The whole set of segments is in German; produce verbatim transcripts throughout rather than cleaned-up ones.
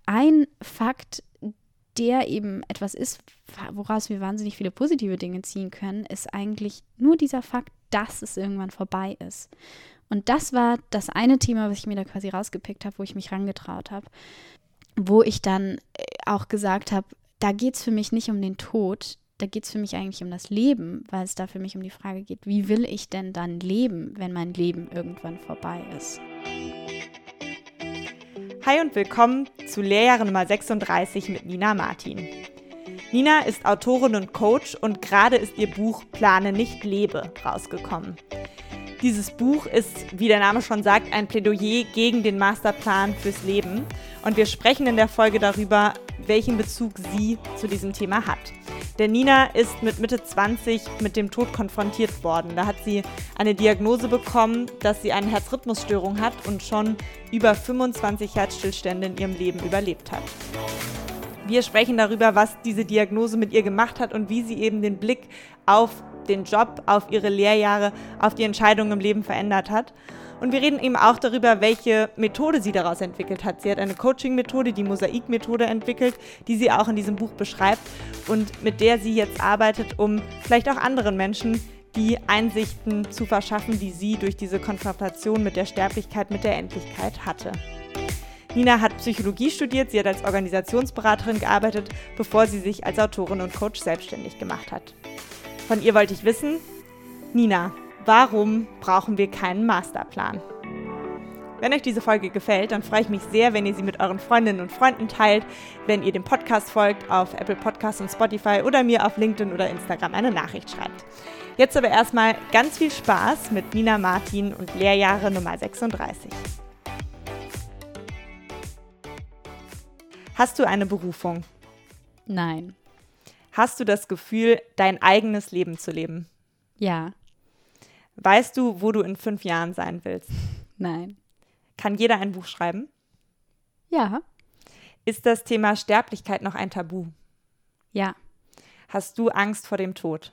ein Fakt, der eben etwas ist, woraus wir wahnsinnig viele positive Dinge ziehen können, ist eigentlich nur dieser Fakt, dass es irgendwann vorbei ist. Und das war das eine Thema, was ich mir da quasi rausgepickt habe, wo ich mich rangetraut habe, wo ich dann auch gesagt habe, da geht es für mich nicht um den Tod, da geht es für mich eigentlich um das Leben, weil es da für mich um die Frage geht, wie will ich denn dann leben, wenn mein Leben irgendwann vorbei ist? Hi und willkommen zu Lehrjahre Nummer sechsunddreißig mit Nina Martin. Nina ist Autorin und Coach und gerade ist ihr Buch Plane nicht, lebe rausgekommen. Dieses Buch ist, wie der Name schon sagt, ein Plädoyer gegen den Masterplan fürs Leben. Und wir sprechen in der Folge darüber, welchen Bezug sie zu diesem Thema hat. Denn Nina ist mit Mitte zwanzig mit dem Tod konfrontiert worden. Da hat sie eine Diagnose bekommen, dass sie eine Herzrhythmusstörung hat und schon über fünfundzwanzig Herzstillstände in ihrem Leben überlebt hat. Wir sprechen darüber, was diese Diagnose mit ihr gemacht hat und wie sie eben den Blick auf den Job, auf ihre Lehrjahre, auf die Entscheidungen im Leben verändert hat. Und wir reden eben auch darüber, welche Methode sie daraus entwickelt hat. Sie hat eine Coaching-Methode, die Mosaik-Methode entwickelt, die sie auch in diesem Buch beschreibt und mit der sie jetzt arbeitet, um vielleicht auch anderen Menschen die Einsichten zu verschaffen, die sie durch diese Konfrontation mit der Sterblichkeit, mit der Endlichkeit hatte. Nina hat Psychologie studiert, sie hat als Organisationsberaterin gearbeitet, bevor sie sich als Autorin und Coach selbstständig gemacht hat. Von ihr wollte ich wissen, Nina, warum brauchen wir keinen Masterplan? Wenn euch diese Folge gefällt, dann freue ich mich sehr, wenn ihr sie mit euren Freundinnen und Freunden teilt, wenn ihr dem Podcast folgt auf Apple Podcasts und Spotify oder mir auf LinkedIn oder Instagram eine Nachricht schreibt. Jetzt aber erstmal ganz viel Spaß mit Nina Martin und Lehrjahre Nummer sechsunddreißig. Hast du eine Berufung? Nein. Hast du das Gefühl, dein eigenes Leben zu leben? Ja. Weißt du, wo du in fünf Jahren sein willst? Nein. Kann jeder ein Buch schreiben? Ja. Ist das Thema Sterblichkeit noch ein Tabu? Ja. Hast du Angst vor dem Tod?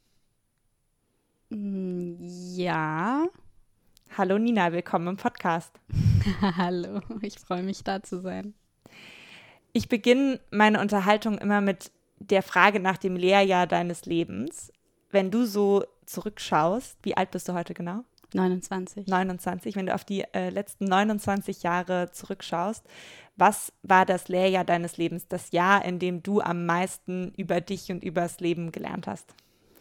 Ja. Hallo Nina, willkommen im Podcast. Hallo, ich freue mich, da zu sein. Ich beginne meine Unterhaltung immer mit der Frage nach dem Lehrjahr deines Lebens. Wenn du so zurückschaust, wie alt bist du heute genau? neunundzwanzig. neunundzwanzig. Wenn du auf die äh, letzten neunundzwanzig Jahre zurückschaust, was war das Lehrjahr deines Lebens, das Jahr, in dem du am meisten über dich und übers Leben gelernt hast?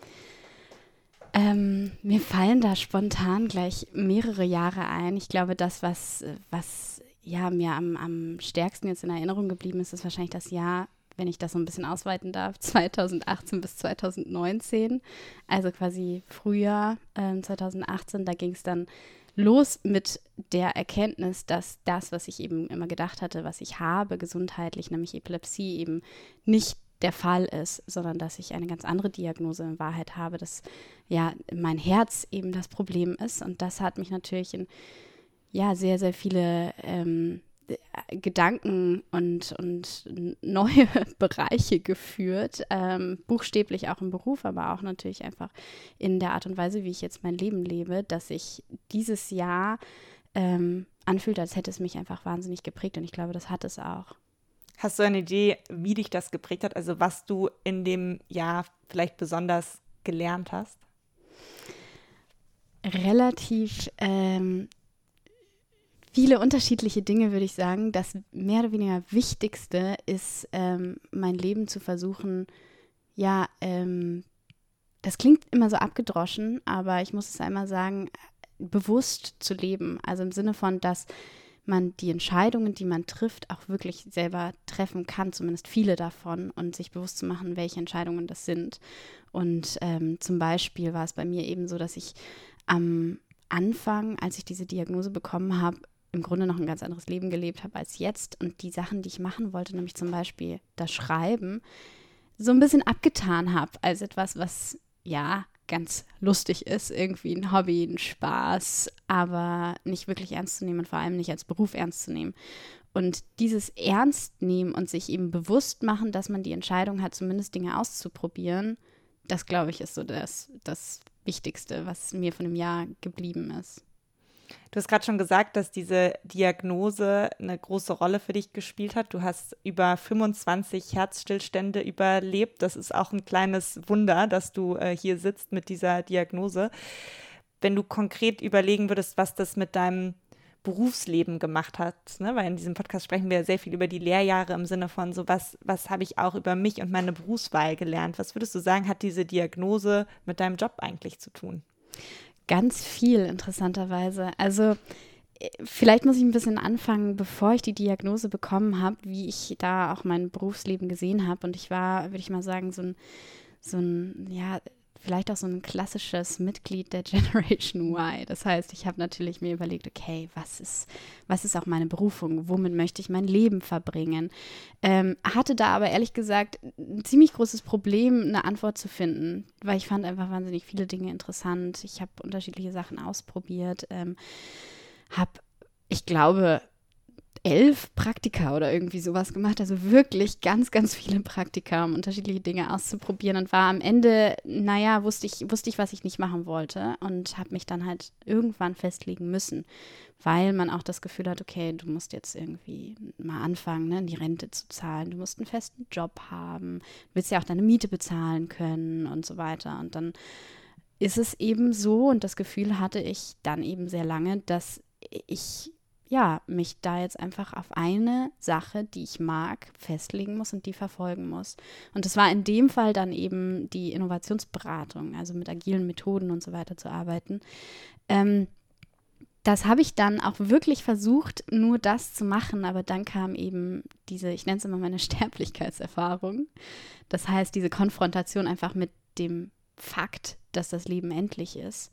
Ähm, mir fallen da spontan gleich mehrere Jahre ein. Ich glaube, das, was, was ja, mir am, am stärksten jetzt in Erinnerung geblieben ist, ist wahrscheinlich das Jahr, wenn ich das so ein bisschen ausweiten darf, zweitausendachtzehn bis zweitausendneunzehn, also quasi Frühjahr äh, zweitausendachtzehn, da ging es dann los mit der Erkenntnis, dass das, was ich eben immer gedacht hatte, was ich habe, gesundheitlich, nämlich Epilepsie, eben nicht der Fall ist, sondern dass ich eine ganz andere Diagnose in Wahrheit habe, dass ja mein Herz eben das Problem ist. Und das hat mich natürlich in ja sehr, sehr viele ähm, Gedanken und, und neue Bereiche geführt, ähm, buchstäblich auch im Beruf, aber auch natürlich einfach in der Art und Weise, wie ich jetzt mein Leben lebe, dass sich dieses Jahr ähm, anfühlt, als hätte es mich einfach wahnsinnig geprägt und ich glaube, das hat es auch. Hast du eine Idee, wie dich das geprägt hat, also was du in dem Jahr vielleicht besonders gelernt hast? Relativ ähm, viele unterschiedliche Dinge, würde ich sagen. Das mehr oder weniger Wichtigste ist, ähm, mein Leben zu versuchen, ja, ähm, das klingt immer so abgedroschen, aber ich muss es einmal sagen, bewusst zu leben. Also im Sinne von, dass man die Entscheidungen, die man trifft, auch wirklich selber treffen kann, zumindest viele davon, und sich bewusst zu machen, welche Entscheidungen das sind. Und ähm, zum Beispiel war es bei mir eben so, dass ich am Anfang, als ich diese Diagnose bekommen habe, im Grunde noch ein ganz anderes Leben gelebt habe als jetzt und die Sachen, die ich machen wollte, nämlich zum Beispiel das Schreiben, so ein bisschen abgetan habe als etwas, was ja ganz lustig ist, irgendwie ein Hobby, ein Spaß, aber nicht wirklich ernst zu nehmen und vor allem nicht als Beruf ernst zu nehmen. Und dieses Ernst nehmen und sich eben bewusst machen, dass man die Entscheidung hat, zumindest Dinge auszuprobieren, das, glaube ich, ist so das, das Wichtigste, was mir von dem Jahr geblieben ist. Du hast gerade schon gesagt, dass diese Diagnose eine große Rolle für dich gespielt hat. Du hast über fünfundzwanzig Herzstillstände überlebt. Das ist auch ein kleines Wunder, dass du äh, hier sitzt mit dieser Diagnose. Wenn du konkret überlegen würdest, was das mit deinem Berufsleben gemacht hat, ne? Weil in diesem Podcast sprechen wir sehr viel über die Lehrjahre im Sinne von so, was, was habe ich auch über mich und meine Berufswahl gelernt? Was würdest du sagen, hat diese Diagnose mit deinem Job eigentlich zu tun? Ganz viel, interessanterweise. Also vielleicht muss ich ein bisschen anfangen, bevor ich die Diagnose bekommen habe, wie ich da auch mein Berufsleben gesehen habe. Und ich war, würde ich mal sagen, so ein, so ein, ja, vielleicht auch so ein klassisches Mitglied der Generation Y. Das heißt, ich habe natürlich mir überlegt, okay, was ist, was ist auch meine Berufung? Womit möchte ich mein Leben verbringen? Ähm, hatte da aber ehrlich gesagt ein ziemlich großes Problem, eine Antwort zu finden, weil ich fand einfach wahnsinnig viele Dinge interessant. Ich habe unterschiedliche Sachen ausprobiert, ähm, habe, ich glaube, elf Praktika oder irgendwie sowas gemacht, also wirklich ganz, ganz viele Praktika, um unterschiedliche Dinge auszuprobieren und war am Ende, naja, wusste ich, wusste ich, was ich nicht machen wollte und habe mich dann halt irgendwann festlegen müssen, weil man auch das Gefühl hat, okay, du musst jetzt irgendwie mal anfangen, ne, in die Rente zu zahlen, du musst einen festen Job haben, du willst ja auch deine Miete bezahlen können und so weiter und dann ist es eben so und das Gefühl hatte ich dann eben sehr lange, dass ich ja, mich da jetzt einfach auf eine Sache, die ich mag, festlegen muss und die verfolgen muss. Und das war in dem Fall dann eben die Innovationsberatung, also mit agilen Methoden und so weiter zu arbeiten. Ähm, das habe ich dann auch wirklich versucht, nur das zu machen, aber dann kam eben diese, ich nenne es immer meine Sterblichkeitserfahrung. Das heißt, diese Konfrontation einfach mit dem Fakt, dass das Leben endlich ist.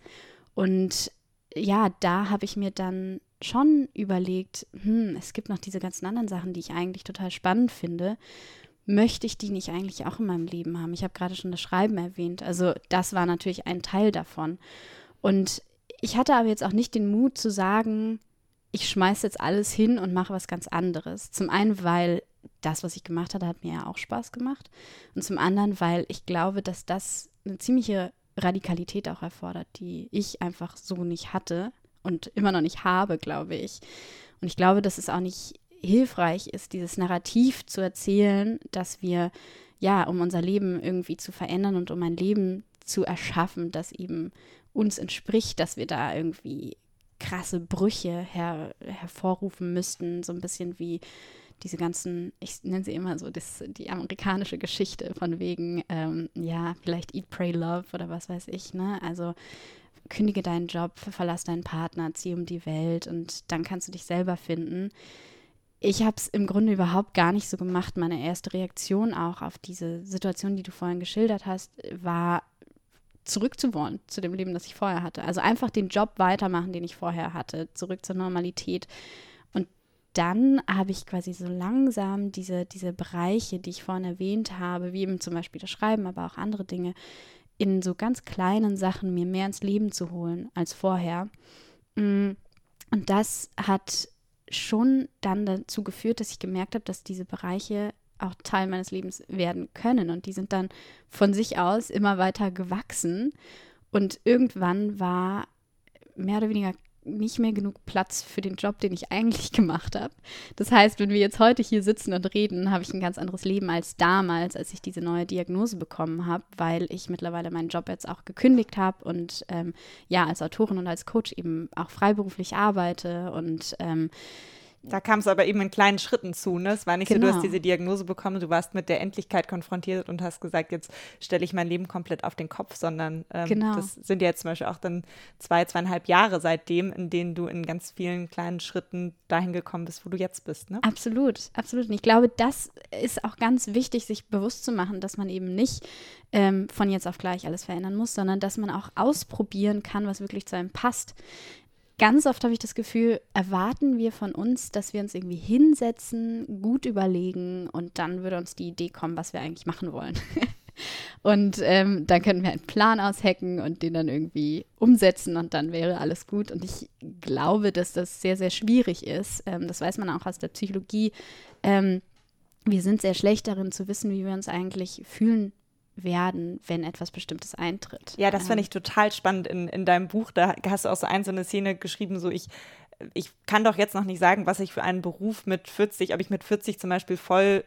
Und ja, da habe ich mir dann schon überlegt, hm, es gibt noch diese ganzen anderen Sachen, die ich eigentlich total spannend finde. Möchte ich die nicht eigentlich auch in meinem Leben haben? Ich habe gerade schon das Schreiben erwähnt. Also das war natürlich ein Teil davon. Und ich hatte aber jetzt auch nicht den Mut zu sagen, ich schmeiße jetzt alles hin und mache was ganz anderes. Zum einen, weil das, was ich gemacht hatte, hat mir ja auch Spaß gemacht. Und zum anderen, weil ich glaube, dass das eine ziemliche Radikalität auch erfordert, die ich einfach so nicht hatte und immer noch nicht habe, glaube ich. Und ich glaube, dass es auch nicht hilfreich ist, dieses Narrativ zu erzählen, dass wir, ja, um unser Leben irgendwie zu verändern und um ein Leben zu erschaffen, das eben uns entspricht, dass wir da irgendwie krasse Brüche her, hervorrufen müssten, so ein bisschen wie diese ganzen, ich nenne sie immer so, das, die amerikanische Geschichte von wegen, ähm, ja, vielleicht Eat, Pray, Love oder was weiß ich, ne, also kündige deinen Job, verlass deinen Partner, zieh um die Welt und dann kannst du dich selber finden. Ich habe es im Grunde überhaupt gar nicht so gemacht. Meine erste Reaktion auch auf diese Situation, die du vorhin geschildert hast, war zurück zu wollen zu dem Leben, das ich vorher hatte. Also einfach den Job weitermachen, den ich vorher hatte, zurück zur Normalität. Und dann habe ich quasi so langsam diese, diese Bereiche, die ich vorhin erwähnt habe, wie eben zum Beispiel das Schreiben, aber auch andere Dinge, in so ganz kleinen Sachen mir mehr ins Leben zu holen als vorher. Und das hat schon dann dazu geführt, dass ich gemerkt habe, dass diese Bereiche auch Teil meines Lebens werden können. Und die sind dann von sich aus immer weiter gewachsen. Und irgendwann war mehr oder weniger nicht mehr genug Platz für den Job, den ich eigentlich gemacht habe. Das heißt, wenn wir jetzt heute hier sitzen und reden, habe ich ein ganz anderes Leben als damals, als ich diese neue Diagnose bekommen habe, weil ich mittlerweile meinen Job jetzt auch gekündigt habe und ähm, ja, als Autorin und als Coach eben auch freiberuflich arbeite und ähm, Da kam es aber eben in kleinen Schritten zu, ne? Es war nicht genau. so, du hast diese Diagnose bekommen, du warst mit der Endlichkeit konfrontiert und hast gesagt, jetzt stelle ich mein Leben komplett auf den Kopf, sondern ähm, genau. das sind ja jetzt zum Beispiel auch dann zwei, zweieinhalb Jahre seitdem, in denen du in ganz vielen kleinen Schritten dahin gekommen bist, wo du jetzt bist, ne? Absolut, absolut. Und ich glaube, das ist auch ganz wichtig, sich bewusst zu machen, dass man eben nicht ähm, von jetzt auf gleich alles verändern muss, sondern dass man auch ausprobieren kann, was wirklich zu einem passt. Ganz oft habe ich das Gefühl, erwarten wir von uns, dass wir uns irgendwie hinsetzen, gut überlegen und dann würde uns die Idee kommen, was wir eigentlich machen wollen. Und ähm, dann könnten wir einen Plan aushacken und den dann irgendwie umsetzen und dann wäre alles gut. Und ich glaube, dass das sehr, sehr schwierig ist. Ähm, das weiß man auch aus der Psychologie. Ähm, wir sind sehr schlecht darin zu wissen, wie wir uns eigentlich fühlen werden, wenn etwas Bestimmtes eintritt. Ja, das fand ich total spannend in, in deinem Buch. Da hast du auch so ein, so eine Szene geschrieben, so ich, ich kann doch jetzt noch nicht sagen, was ich für einen Beruf mit vierzig, ob ich mit vierzig zum Beispiel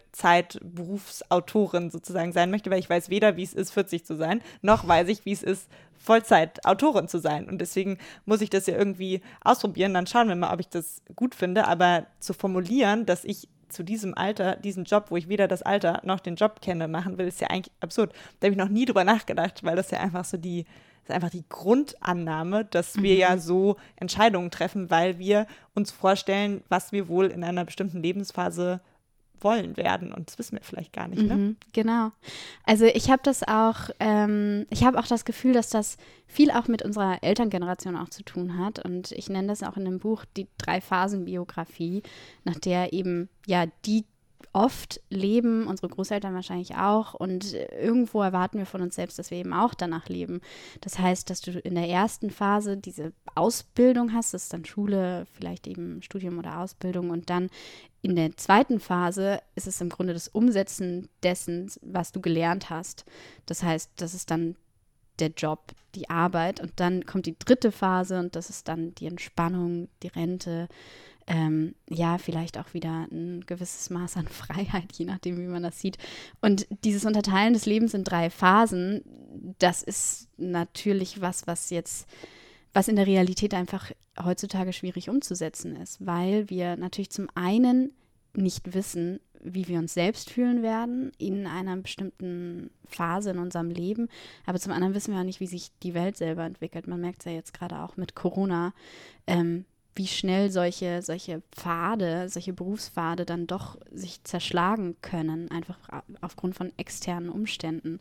Vollzeit-Berufsautorin sozusagen sein möchte, weil ich weiß weder, wie es ist, vierzig zu sein, noch weiß ich, wie es ist, Vollzeit-Autorin zu sein. Und deswegen muss ich das ja irgendwie ausprobieren. Dann schauen wir mal, ob ich das gut finde. Aber zu formulieren, dass ich zu diesem Alter, diesen Job, wo ich weder das Alter noch den Job kenne, machen will, ist ja eigentlich absurd. Da habe ich noch nie drüber nachgedacht, weil das ja einfach so die, das ist einfach die Grundannahme, dass wir Mhm. ja so Entscheidungen treffen, weil wir uns vorstellen, was wir wohl in einer bestimmten Lebensphase wollen werden. Und das wissen wir vielleicht gar nicht, ne? Mhm, genau. Also ich habe das auch, ähm, ich habe auch das Gefühl, dass das viel auch mit unserer Elterngeneration auch zu tun hat. Und ich nenne das auch in dem Buch die Drei-Phasen-Biografie, nach der eben, ja, die oft leben, unsere Großeltern wahrscheinlich auch. Und irgendwo erwarten wir von uns selbst, dass wir eben auch danach leben. Das heißt, dass du in der ersten Phase diese Ausbildung hast, das ist dann Schule, vielleicht eben Studium oder Ausbildung, und dann in der zweiten Phase ist es im Grunde das Umsetzen dessen, was du gelernt hast. Das heißt, das ist dann der Job, die Arbeit, und dann kommt die dritte Phase und das ist dann die Entspannung, die Rente, ähm, ja, vielleicht auch wieder ein gewisses Maß an Freiheit, je nachdem, wie man das sieht. Und dieses Unterteilen des Lebens in drei Phasen, das ist natürlich was, was jetzt was in der Realität einfach heutzutage schwierig umzusetzen ist, weil wir natürlich zum einen nicht wissen, wie wir uns selbst fühlen werden in einer bestimmten Phase in unserem Leben, aber zum anderen wissen wir auch nicht, wie sich die Welt selber entwickelt. Man merkt es ja jetzt gerade auch mit Corona, ähm, wie schnell solche, solche Pfade, solche Berufspfade dann doch sich zerschlagen können, einfach aufgrund von externen Umständen.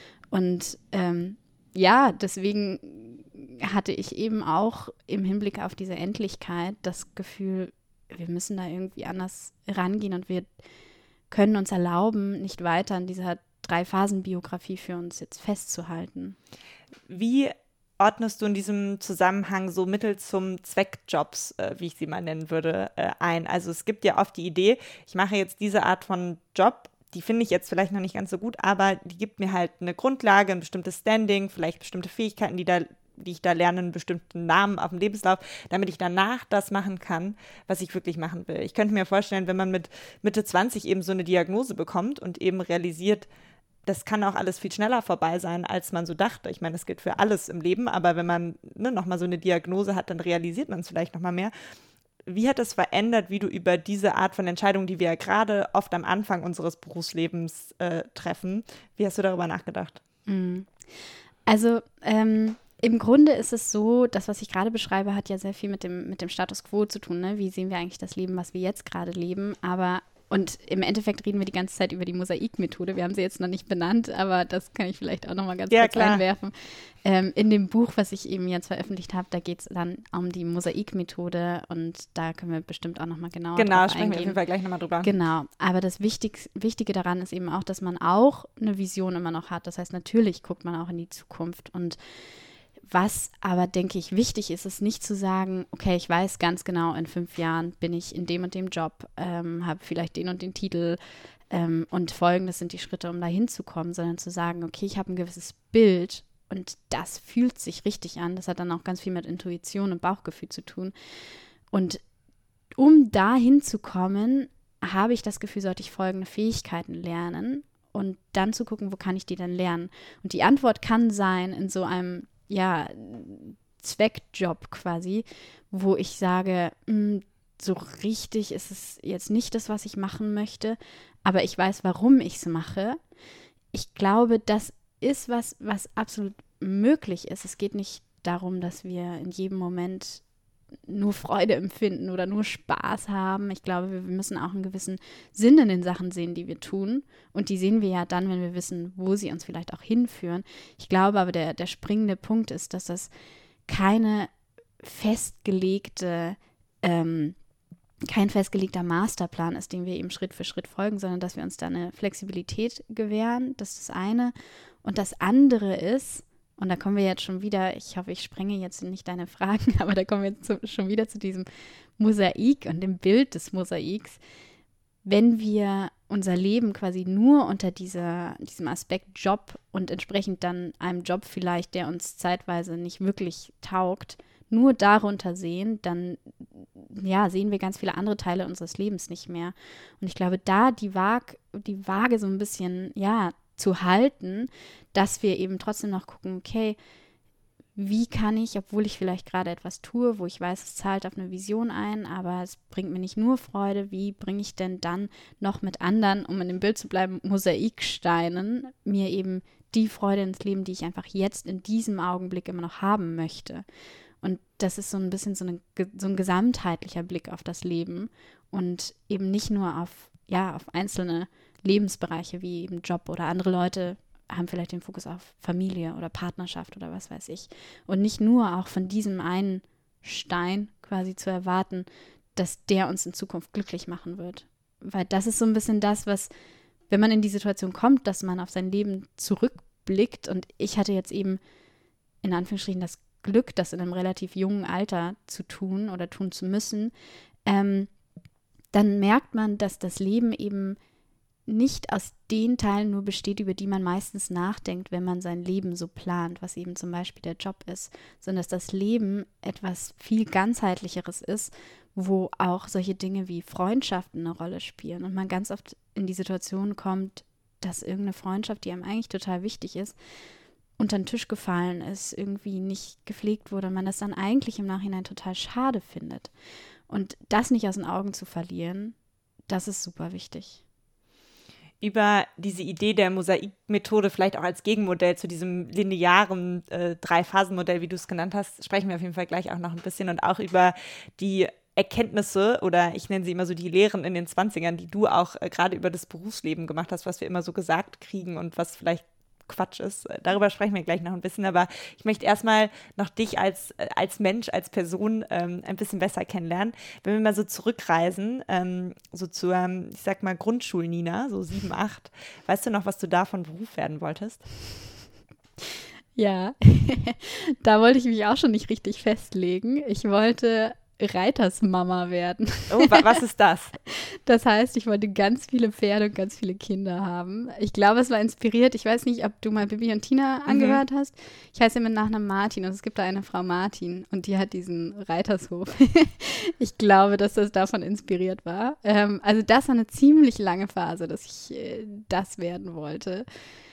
Und ähm, ja, deswegen hatte ich eben auch im Hinblick auf diese Endlichkeit das Gefühl, wir müssen da irgendwie anders rangehen und wir können uns erlauben, nicht weiter an dieser Drei-Phasen-Biografie für uns jetzt festzuhalten. Wie ordnest du in diesem Zusammenhang so Mittel zum Zweckjobs, äh, wie ich sie mal nennen würde, äh, ein? Also es gibt ja oft die Idee, ich mache jetzt diese Art von Job, die finde ich jetzt vielleicht noch nicht ganz so gut, aber die gibt mir halt eine Grundlage, ein bestimmtes Standing, vielleicht bestimmte Fähigkeiten, die da die ich da lerne, einen bestimmten Namen auf dem Lebenslauf, damit ich danach das machen kann, was ich wirklich machen will. Ich könnte mir vorstellen, wenn man mit Mitte zwanzig eben so eine Diagnose bekommt und eben realisiert, das kann auch alles viel schneller vorbei sein, als man so dachte. Ich meine, das gilt für alles im Leben, aber wenn man ne, nochmal so eine Diagnose hat, dann realisiert man es vielleicht nochmal mehr. Wie hat es verändert, wie du über diese Art von Entscheidungen, die wir ja gerade oft am Anfang unseres Berufslebens äh, treffen, wie hast du darüber nachgedacht? Also, ähm, im Grunde ist es so, das, was ich gerade beschreibe, hat ja sehr viel mit dem, mit dem Status quo zu tun. Ne? Wie sehen wir eigentlich das Leben, was wir jetzt gerade leben? Aber, und im Endeffekt reden wir die ganze Zeit über die Mosaikmethode. Wir haben sie jetzt noch nicht benannt, aber das kann ich vielleicht auch noch mal ganz ja, kurz klar. einwerfen. Ähm, in dem Buch, was ich eben jetzt veröffentlicht habe, da geht es dann um die Mosaikmethode und da können wir bestimmt auch noch mal genauer genau, drauf sprechen eingehen. wir auf jeden Fall gleich nochmal drüber. Genau, aber das Wichtig, Wichtige daran ist eben auch, dass man auch eine Vision immer noch hat. Das heißt, natürlich guckt man auch in die Zukunft. Und was aber, denke ich, wichtig ist, ist nicht zu sagen, okay, ich weiß ganz genau, in fünf Jahren bin ich in dem und dem Job, ähm, habe vielleicht den und den Titel ähm, und folgendes sind die Schritte, um da hinzukommen, sondern zu sagen, okay, ich habe ein gewisses Bild und das fühlt sich richtig an. Das hat dann auch ganz viel mit Intuition und Bauchgefühl zu tun. Und um da hinzukommen, habe ich das Gefühl, sollte ich folgende Fähigkeiten lernen und dann zu gucken, wo kann ich die denn lernen? Und die Antwort kann sein in so einem ja, Zweckjob quasi, wo ich sage, mh, so richtig ist es jetzt nicht das, was ich machen möchte, aber ich weiß, warum ich es mache. Ich glaube, das ist was, was absolut möglich ist. Es geht nicht darum, dass wir in jedem Moment nur Freude empfinden oder nur Spaß haben. Ich glaube, wir müssen auch einen gewissen Sinn in den Sachen sehen, die wir tun. Und die sehen wir ja dann, wenn wir wissen, wo sie uns vielleicht auch hinführen. Ich glaube aber, der, der springende Punkt ist, dass das keine festgelegte, ähm, kein festgelegter Masterplan ist, den wir eben Schritt für Schritt folgen, sondern dass wir uns da eine Flexibilität gewähren. Das ist das eine. Und das andere ist, und da kommen wir jetzt schon wieder, ich hoffe, ich sprenge jetzt nicht deine Fragen, aber da kommen wir jetzt zu, schon wieder zu diesem Mosaik und dem Bild des Mosaiks. Wenn wir unser Leben quasi nur unter dieser, diesem Aspekt Job und entsprechend dann einem Job vielleicht, der uns zeitweise nicht wirklich taugt, nur darunter sehen, dann ja, sehen wir ganz viele andere Teile unseres Lebens nicht mehr. Und ich glaube, da die Waage, die Waage so ein bisschen, ja, zu halten, dass wir eben trotzdem noch gucken, okay, wie kann ich, obwohl ich vielleicht gerade etwas tue, wo ich weiß, es zahlt auf eine Vision ein, aber es bringt mir nicht nur Freude, wie bringe ich denn dann noch mit anderen, um in dem Bild zu bleiben, Mosaiksteinen, mir eben die Freude ins Leben, die ich einfach jetzt in diesem Augenblick immer noch haben möchte. Und das ist so ein bisschen so, eine, so ein gesamtheitlicher Blick auf das Leben und eben nicht nur auf, ja, auf einzelne Lebensbereiche wie eben Job oder andere Leute haben vielleicht den Fokus auf Familie oder Partnerschaft oder was weiß ich. Und nicht nur auch von diesem einen Stein quasi zu erwarten, dass der uns in Zukunft glücklich machen wird. Weil das ist so ein bisschen das, was, wenn man in die Situation kommt, dass man auf sein Leben zurückblickt, und ich hatte jetzt eben in Anführungsstrichen das Glück, das in einem relativ jungen Alter zu tun oder tun zu müssen, ähm, dann merkt man, dass das Leben eben nicht aus den Teilen nur besteht, über die man meistens nachdenkt, wenn man sein Leben so plant, was eben zum Beispiel der Job ist, sondern dass das Leben etwas viel ganzheitlicheres ist, wo auch solche Dinge wie Freundschaften eine Rolle spielen und man ganz oft in die Situation kommt, dass irgendeine Freundschaft, die einem eigentlich total wichtig ist, unter den Tisch gefallen ist, irgendwie nicht gepflegt wurde und man das dann eigentlich im Nachhinein total schade findet. Und das nicht aus den Augen zu verlieren, das ist super wichtig. Über diese Idee der Mosaikmethode, vielleicht auch als Gegenmodell zu diesem linearen äh, Drei-Phasen-Modell, wie du es genannt hast, sprechen wir auf jeden Fall gleich auch noch ein bisschen, und auch über die Erkenntnisse, oder ich nenne sie immer so die Lehren in den zwanzigern, die du auch äh, gerade über das Berufsleben gemacht hast, was wir immer so gesagt kriegen und was vielleicht Quatsch ist. Darüber sprechen wir gleich noch ein bisschen, aber ich möchte erstmal noch dich als, als Mensch, als Person ähm, ein bisschen besser kennenlernen. Wenn wir mal so zurückreisen, ähm, so zu, ähm, ich sag mal, Grundschul-Nina, so sieben, acht, weißt du noch, was du da von Beruf werden wolltest? Ja, da wollte ich mich auch schon nicht richtig festlegen. Ich wollte Reitersmama werden. Oh, wa- was ist das? Das heißt, ich wollte ganz viele Pferde und ganz viele Kinder haben. Ich glaube, es war inspiriert. Ich weiß nicht, ob du mal Bibi und Tina angehört mhm. hast. Ich heiße mit Nachnamen Martin und es gibt da eine Frau Martin und die hat diesen Reitershof. Ich glaube, dass das davon inspiriert war. Ähm, also das war eine ziemlich lange Phase, dass ich äh, das werden wollte.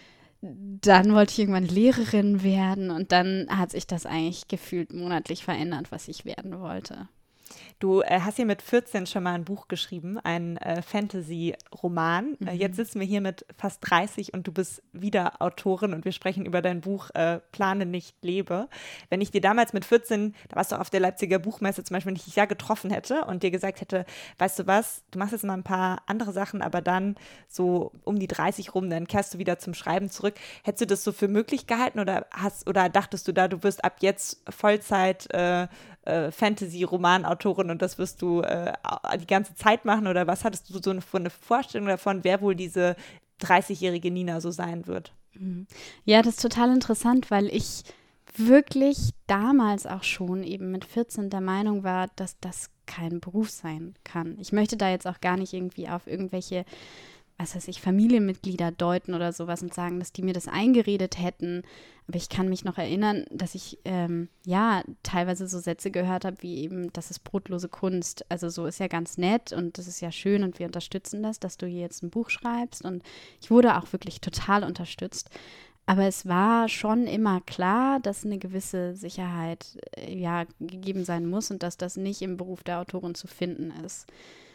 Dann wollte ich irgendwann Lehrerin werden und dann hat sich das eigentlich gefühlt monatlich verändert, was ich werden wollte. Du äh, hast hier mit vierzehn schon mal ein Buch geschrieben, ein äh, Fantasy-Roman. Mhm. Äh, jetzt sitzen wir hier mit fast dreißig und du bist wieder Autorin und wir sprechen über dein Buch äh, Plane nicht, lebe. Wenn ich dir damals mit vierzehn, da warst du auf der Leipziger Buchmesse zum Beispiel, wenn ich dich ja getroffen hätte und dir gesagt hätte, weißt du was, du machst jetzt mal ein paar andere Sachen, aber dann so um die dreißig rum, dann kehrst du wieder zum Schreiben zurück. Hättest du das so für möglich gehalten oder hast oder dachtest du da, du wirst ab jetzt Vollzeit äh, äh, Fantasy-Roman-Autorin und das wirst du äh, die ganze Zeit machen, oder was hattest du so eine, eine Vorstellung davon, wer wohl diese dreißigjährige Nina so sein wird? Ja, das ist total interessant, weil ich wirklich damals auch schon eben mit vierzehn der Meinung war, dass das kein Beruf sein kann. Ich möchte da jetzt auch gar nicht irgendwie auf irgendwelche, was weiß ich, Familienmitglieder deuten oder sowas und sagen, dass die mir das eingeredet hätten. Aber ich kann mich noch erinnern, dass ich ähm, ja teilweise so Sätze gehört habe, wie eben, das ist brotlose Kunst. Also so ist ja ganz nett und das ist ja schön und wir unterstützen das, dass du hier jetzt ein Buch schreibst. Und ich wurde auch wirklich total unterstützt. Aber es war schon immer klar, dass eine gewisse Sicherheit äh, ja gegeben sein muss und dass das nicht im Beruf der Autorin zu finden ist.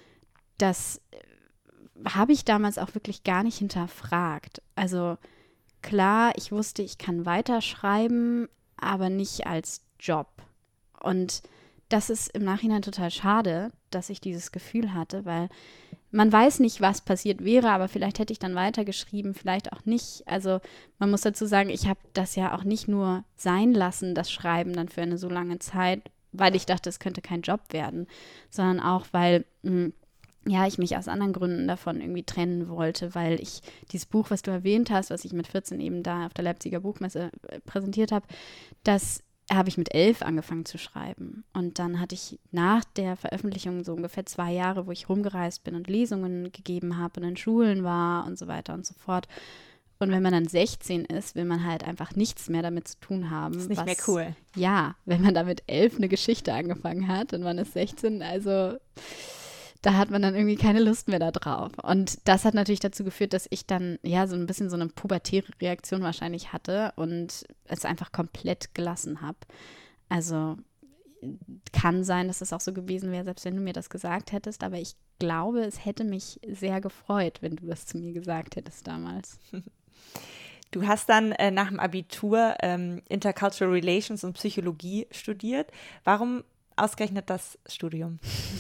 Das habe ich damals auch wirklich gar nicht hinterfragt. Also klar, ich wusste, ich kann weiterschreiben, aber nicht als Job. Und das ist im Nachhinein total schade, dass ich dieses Gefühl hatte, weil man weiß nicht, was passiert wäre, aber vielleicht hätte ich dann weitergeschrieben, vielleicht auch nicht. Also man muss dazu sagen, ich habe das ja auch nicht nur sein lassen, das Schreiben dann für eine so lange Zeit, weil ich dachte, es könnte kein Job werden, sondern auch, weil mh, ja, ich mich aus anderen Gründen davon irgendwie trennen wollte, weil ich dieses Buch, was du erwähnt hast, was ich mit vierzehn eben da auf der Leipziger Buchmesse präsentiert habe, das habe ich mit elf angefangen zu schreiben. Und dann hatte ich nach der Veröffentlichung so ungefähr zwei Jahre, wo ich rumgereist bin und Lesungen gegeben habe und in Schulen war und so weiter und so fort. Und wenn man dann sechzehn ist, will man halt einfach nichts mehr damit zu tun haben. Das ist nicht was, mehr cool. Ja, wenn man da mit elf eine Geschichte angefangen hat und man ist sechzehn, also da hat man dann irgendwie keine Lust mehr da drauf. Und das hat natürlich dazu geführt, dass ich dann ja so ein bisschen so eine pubertäre Reaktion wahrscheinlich hatte und es einfach komplett gelassen habe. Also kann sein, dass es auch so gewesen wäre, selbst wenn du mir das gesagt hättest, aber ich glaube, es hätte mich sehr gefreut, wenn du das zu mir gesagt hättest damals. Du hast dann äh, nach dem Abitur ähm, Intercultural Relations und Psychologie studiert. Warum ausgerechnet das Studium?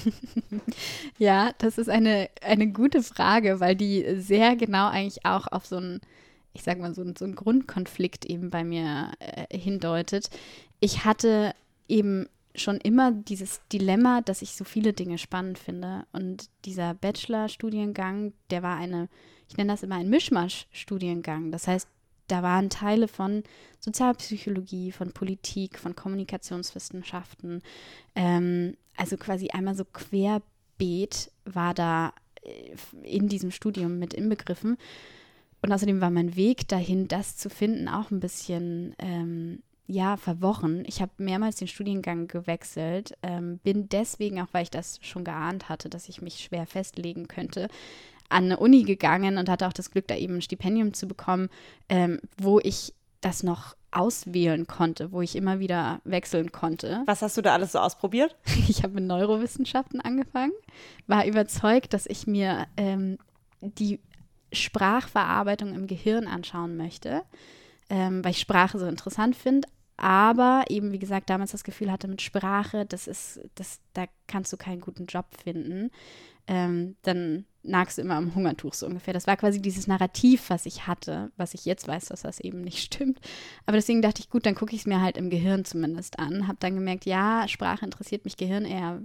Ja, das ist eine, eine gute Frage, weil die sehr genau eigentlich auch auf so einen, ich sag mal, so einen, so einen Grundkonflikt eben bei mir äh, hindeutet. Ich hatte eben schon immer dieses Dilemma, dass ich so viele Dinge spannend finde. Und dieser Bachelor-Studiengang, der war eine, ich nenne das immer ein Mischmasch-Studiengang. Das heißt, da waren Teile von Sozialpsychologie, von Politik, von Kommunikationswissenschaften. Ähm, also quasi einmal so querbeet war da in diesem Studium mit inbegriffen. Und außerdem war mein Weg dahin, das zu finden, auch ein bisschen ähm, ja, verworren. Ich habe mehrmals den Studiengang gewechselt, ähm, bin deswegen, auch weil ich das schon geahnt hatte, dass ich mich schwer festlegen könnte, an eine Uni gegangen und hatte auch das Glück, da eben ein Stipendium zu bekommen, ähm, wo ich das noch auswählen konnte, wo ich immer wieder wechseln konnte. Was hast du da alles so ausprobiert? Ich habe mit Neurowissenschaften angefangen, war überzeugt, dass ich mir ähm, die Sprachverarbeitung im Gehirn anschauen möchte, ähm, weil ich Sprache so interessant finde. Aber eben, wie gesagt, damals das Gefühl hatte, mit Sprache, das ist, das, da kannst du keinen guten Job finden. Ähm, dann nagst du immer am Hungertuch so ungefähr. Das war quasi dieses Narrativ, was ich hatte, was ich jetzt weiß, dass das eben nicht stimmt. Aber deswegen dachte ich, gut, dann gucke ich es mir halt im Gehirn zumindest an. Habe dann gemerkt, ja, Sprache interessiert mich, Gehirn eher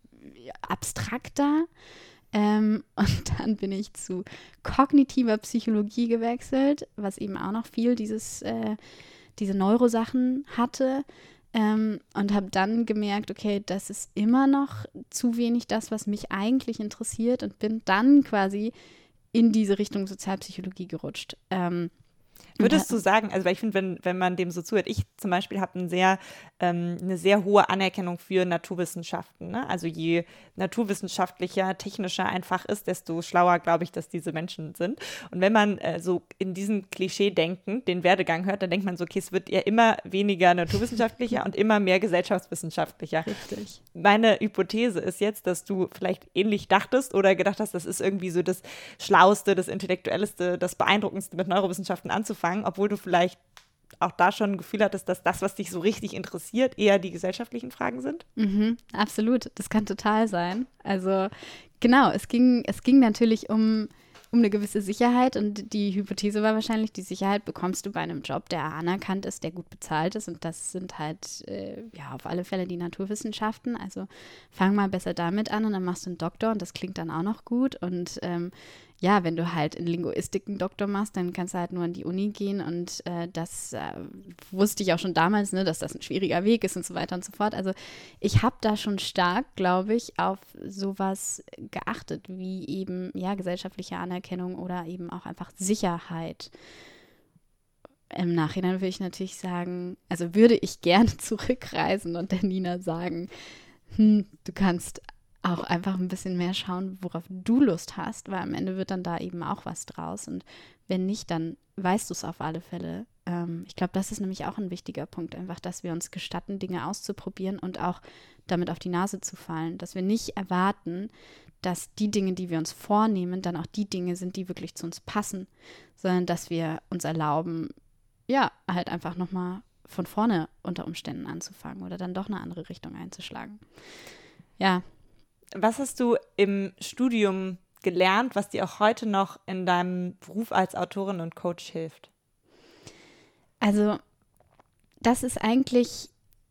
abstrakter. Ähm, und dann bin ich zu kognitiver Psychologie gewechselt, was eben auch noch viel dieses äh, diese Neurosachen hatte ähm, und habe dann gemerkt, okay, das ist immer noch zu wenig das, was mich eigentlich interessiert und bin dann quasi in diese Richtung Sozialpsychologie gerutscht. Ähm, Würdest du sagen, also weil ich finde, wenn, wenn man dem so zuhört, ich zum Beispiel habe ein sehr, ähm, eine sehr hohe Anerkennung für Naturwissenschaften. Ne? Also je naturwissenschaftlicher, technischer ein Fach ist, desto schlauer glaube ich, dass diese Menschen sind. Und wenn man äh, so in diesem Klischee-Denken den Werdegang hört, dann denkt man so, okay, es wird ja immer weniger naturwissenschaftlicher und immer mehr gesellschaftswissenschaftlicher. Richtig. Meine Hypothese ist jetzt, dass du vielleicht ähnlich dachtest oder gedacht hast, das ist irgendwie so das Schlauste, das Intellektuellste, das Beeindruckendste mit Neurowissenschaften anzufangen, obwohl du vielleicht auch da schon ein Gefühl hattest, dass das, was dich so richtig interessiert, eher die gesellschaftlichen Fragen sind? Mhm, absolut, das kann total sein. Also genau, es ging, es ging natürlich um, um eine gewisse Sicherheit und die Hypothese war wahrscheinlich, die Sicherheit bekommst du bei einem Job, der anerkannt ist, der gut bezahlt ist und das sind halt äh, ja auf alle Fälle die Naturwissenschaften. Also fang mal besser damit an und dann machst du einen Doktor und das klingt dann auch noch gut und ähm, ja, wenn du halt in Linguistik einen Doktor machst, dann kannst du halt nur an die Uni gehen und äh, das äh, wusste ich auch schon damals, ne, dass das ein schwieriger Weg ist und so weiter und so fort. Also ich habe da schon stark, glaube ich, auf sowas geachtet, wie eben, ja, gesellschaftliche Anerkennung oder eben auch einfach Sicherheit. Im Nachhinein würde ich natürlich sagen, also würde ich gerne zurückreisen und der Nina sagen, hm, du kannst auch einfach ein bisschen mehr schauen, worauf du Lust hast, weil am Ende wird dann da eben auch was draus. Und wenn nicht, dann weißt du es auf alle Fälle. Ähm, ich glaube, das ist nämlich auch ein wichtiger Punkt, einfach, dass wir uns gestatten, Dinge auszuprobieren und auch damit auf die Nase zu fallen. Dass wir nicht erwarten, dass die Dinge, die wir uns vornehmen, dann auch die Dinge sind, die wirklich zu uns passen, sondern dass wir uns erlauben, ja, halt einfach nochmal von vorne unter Umständen anzufangen oder dann doch eine andere Richtung einzuschlagen. Ja. Was hast du im Studium gelernt, was dir auch heute noch in deinem Beruf als Autorin und Coach hilft? Also, das ist eigentlich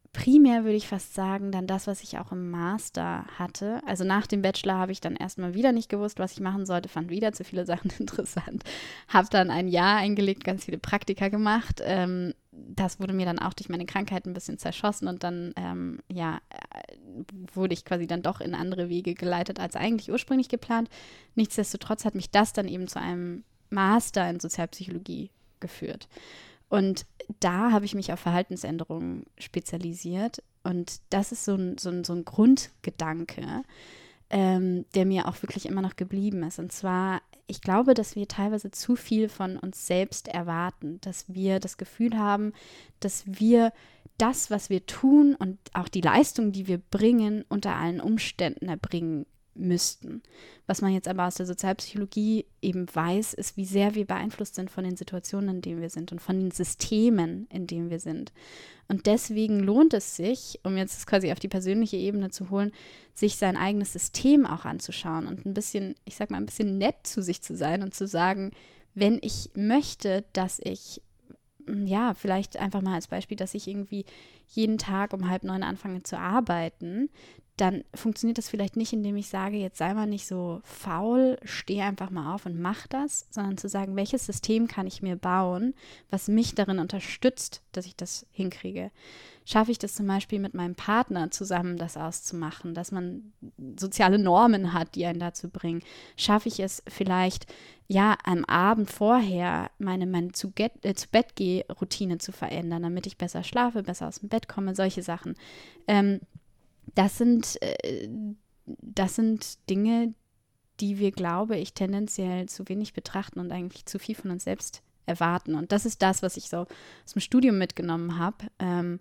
primär würde ich fast sagen, dann das, was ich auch im Master hatte. Also nach dem Bachelor habe ich dann erstmal wieder nicht gewusst, was ich machen sollte, fand wieder zu viele Sachen interessant. Habe dann ein Jahr eingelegt, ganz viele Praktika gemacht. Ähm, das wurde mir dann auch durch meine Krankheit ein bisschen zerschossen und dann, ähm, ja, wurde ich quasi dann doch in andere Wege geleitet, als eigentlich ursprünglich geplant. Nichtsdestotrotz hat mich das dann eben zu einem Master in Sozialpsychologie geführt. Und da habe ich mich auf Verhaltensänderungen spezialisiert. Und das ist so ein, so ein, so ein Grundgedanke, ähm, der mir auch wirklich immer noch geblieben ist. Und zwar, ich glaube, dass wir teilweise zu viel von uns selbst erwarten, dass wir das Gefühl haben, dass wir das, was wir tun und auch die Leistung, die wir bringen, unter allen Umständen erbringen müssten. Was man jetzt aber aus der Sozialpsychologie eben weiß, ist, wie sehr wir beeinflusst sind von den Situationen, in denen wir sind und von den Systemen, in denen wir sind. Und deswegen lohnt es sich, um jetzt quasi auf die persönliche Ebene zu holen, sich sein eigenes System auch anzuschauen und ein bisschen, ich sag mal, ein bisschen nett zu sich zu sein und zu sagen, wenn ich möchte, dass ich ja, vielleicht einfach mal als Beispiel, dass ich irgendwie jeden Tag um halb neun anfange zu arbeiten, dann funktioniert das vielleicht nicht, indem ich sage, jetzt sei mal nicht so faul, steh einfach mal auf und mach das, sondern zu sagen, welches System kann ich mir bauen, was mich darin unterstützt, dass ich das hinkriege. Schaffe ich das zum Beispiel mit meinem Partner zusammen, das auszumachen, dass man soziale Normen hat, die einen dazu bringen? Schaffe ich es vielleicht, ja, am Abend vorher meine, meine zu, get, äh, zu Bett-Geh-Routine zu verändern, damit ich besser schlafe, besser aus dem Bett komme, solche Sachen. Ähm, das sind, äh, das sind Dinge, die wir, glaube ich, tendenziell zu wenig betrachten und eigentlich zu viel von uns selbst erwarten. Und das ist das, was ich so aus dem Studium mitgenommen habe, ähm,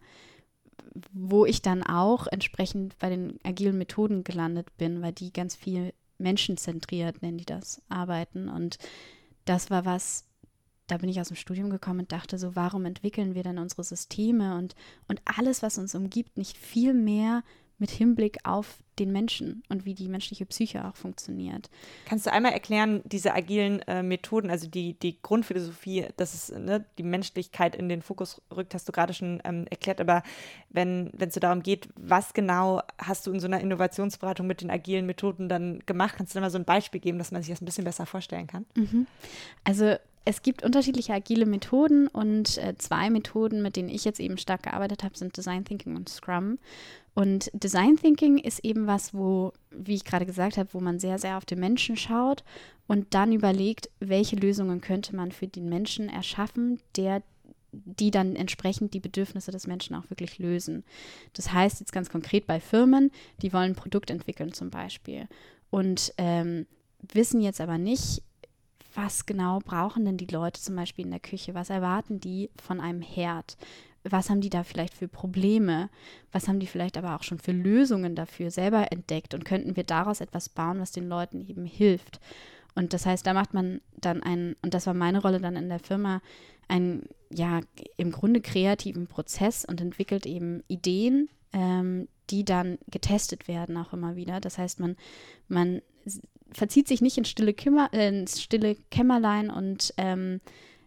wo ich dann auch entsprechend bei den agilen Methoden gelandet bin, weil die ganz viel menschenzentriert, nennen die das, arbeiten. Und das war was, da bin ich aus dem Studium gekommen und dachte so, warum entwickeln wir dann unsere Systeme und, und alles, was uns umgibt, nicht viel mehr mit Hinblick auf den Menschen und wie die menschliche Psyche auch funktioniert. Kannst du einmal erklären, diese agilen äh, Methoden, also die, die Grundphilosophie, dass es ne, die Menschlichkeit in den Fokus rückt, hast du gerade schon ähm, erklärt, aber wenn es so darum geht, was genau hast du in so einer Innovationsberatung mit den agilen Methoden dann gemacht? Kannst du da mal so ein Beispiel geben, dass man sich das ein bisschen besser vorstellen kann? Mhm. Also es gibt unterschiedliche agile Methoden und äh, zwei Methoden, mit denen ich jetzt eben stark gearbeitet habe, sind Design Thinking und Scrum. Und Design Thinking ist eben was, wo, wie ich gerade gesagt habe, wo man sehr, sehr auf den Menschen schaut und dann überlegt, welche Lösungen könnte man für den Menschen erschaffen, der, die dann entsprechend die Bedürfnisse des Menschen auch wirklich lösen. Das heißt jetzt ganz konkret bei Firmen, die wollen ein Produkt entwickeln zum Beispiel und ähm, wissen jetzt aber nicht, was genau brauchen denn die Leute zum Beispiel in der Küche? Was erwarten die von einem Herd? Was haben die da vielleicht für Probleme? Was haben die vielleicht aber auch schon für Lösungen dafür selber entdeckt? Und könnten wir daraus etwas bauen, was den Leuten eben hilft? Und das heißt, da macht man dann einen, und das war meine Rolle dann in der Firma, einen, ja, im Grunde kreativen Prozess und entwickelt eben Ideen, ähm, die dann getestet werden auch immer wieder. Das heißt, man, man verzieht sich nicht ins stille, Kimmer, äh, ins stille Kämmerlein und ähm,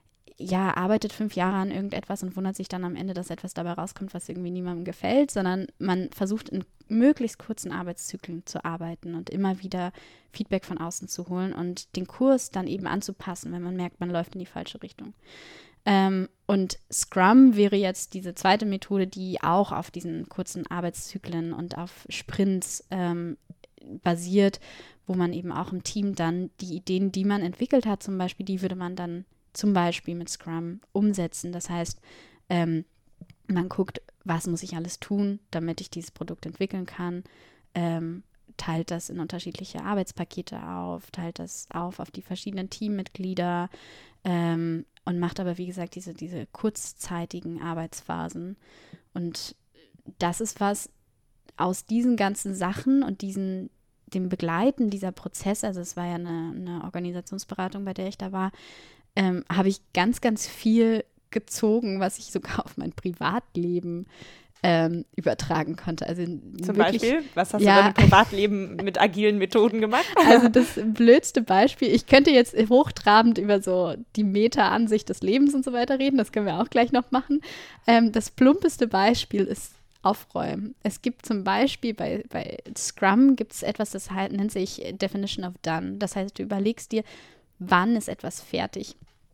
ja, arbeitet fünf Jahre an irgendetwas und wundert sich dann am Ende, dass etwas dabei rauskommt, was irgendwie niemandem gefällt, sondern man versucht in möglichst kurzen Arbeitszyklen zu arbeiten und immer wieder Feedback von außen zu holen und den Kurs dann eben anzupassen, wenn man merkt, man läuft in die falsche Richtung. Ähm, und Scrum wäre jetzt diese zweite Methode, die auch auf diesen kurzen Arbeitszyklen und auf Sprints ähm, basiert, wo man eben auch im Team dann die Ideen, die man entwickelt hat, zum Beispiel, die würde man dann zum Beispiel mit Scrum umsetzen. Das heißt, ähm, man guckt, was muss ich alles tun, damit ich dieses Produkt entwickeln kann, ähm, teilt das in unterschiedliche Arbeitspakete auf, teilt das auf auf die verschiedenen Teammitglieder ähm, und macht aber, wie gesagt, diese, diese kurzzeitigen Arbeitsphasen. Und das ist was aus diesen ganzen Sachen und diesen dem Begleiten dieser Prozesse, also es war ja eine, eine Organisationsberatung, bei der ich da war, ähm, habe ich ganz, ganz viel gezogen, was ich sogar auf mein Privatleben ähm, übertragen konnte. Also zum wirklich, Beispiel? Was hast ja, du dann im Privatleben mit agilen Methoden gemacht? Also das blödste Beispiel, ich könnte jetzt hochtrabend über so die Meta-Ansicht des Lebens und so weiter reden, das können wir auch gleich noch machen. Ähm, das plumpeste Beispiel ist aufräumen. Es gibt zum Beispiel bei, bei Scrum gibt es etwas, das halt, nennt sich Definition of Done. Das heißt, du überlegst dir, wann ist etwas fertig.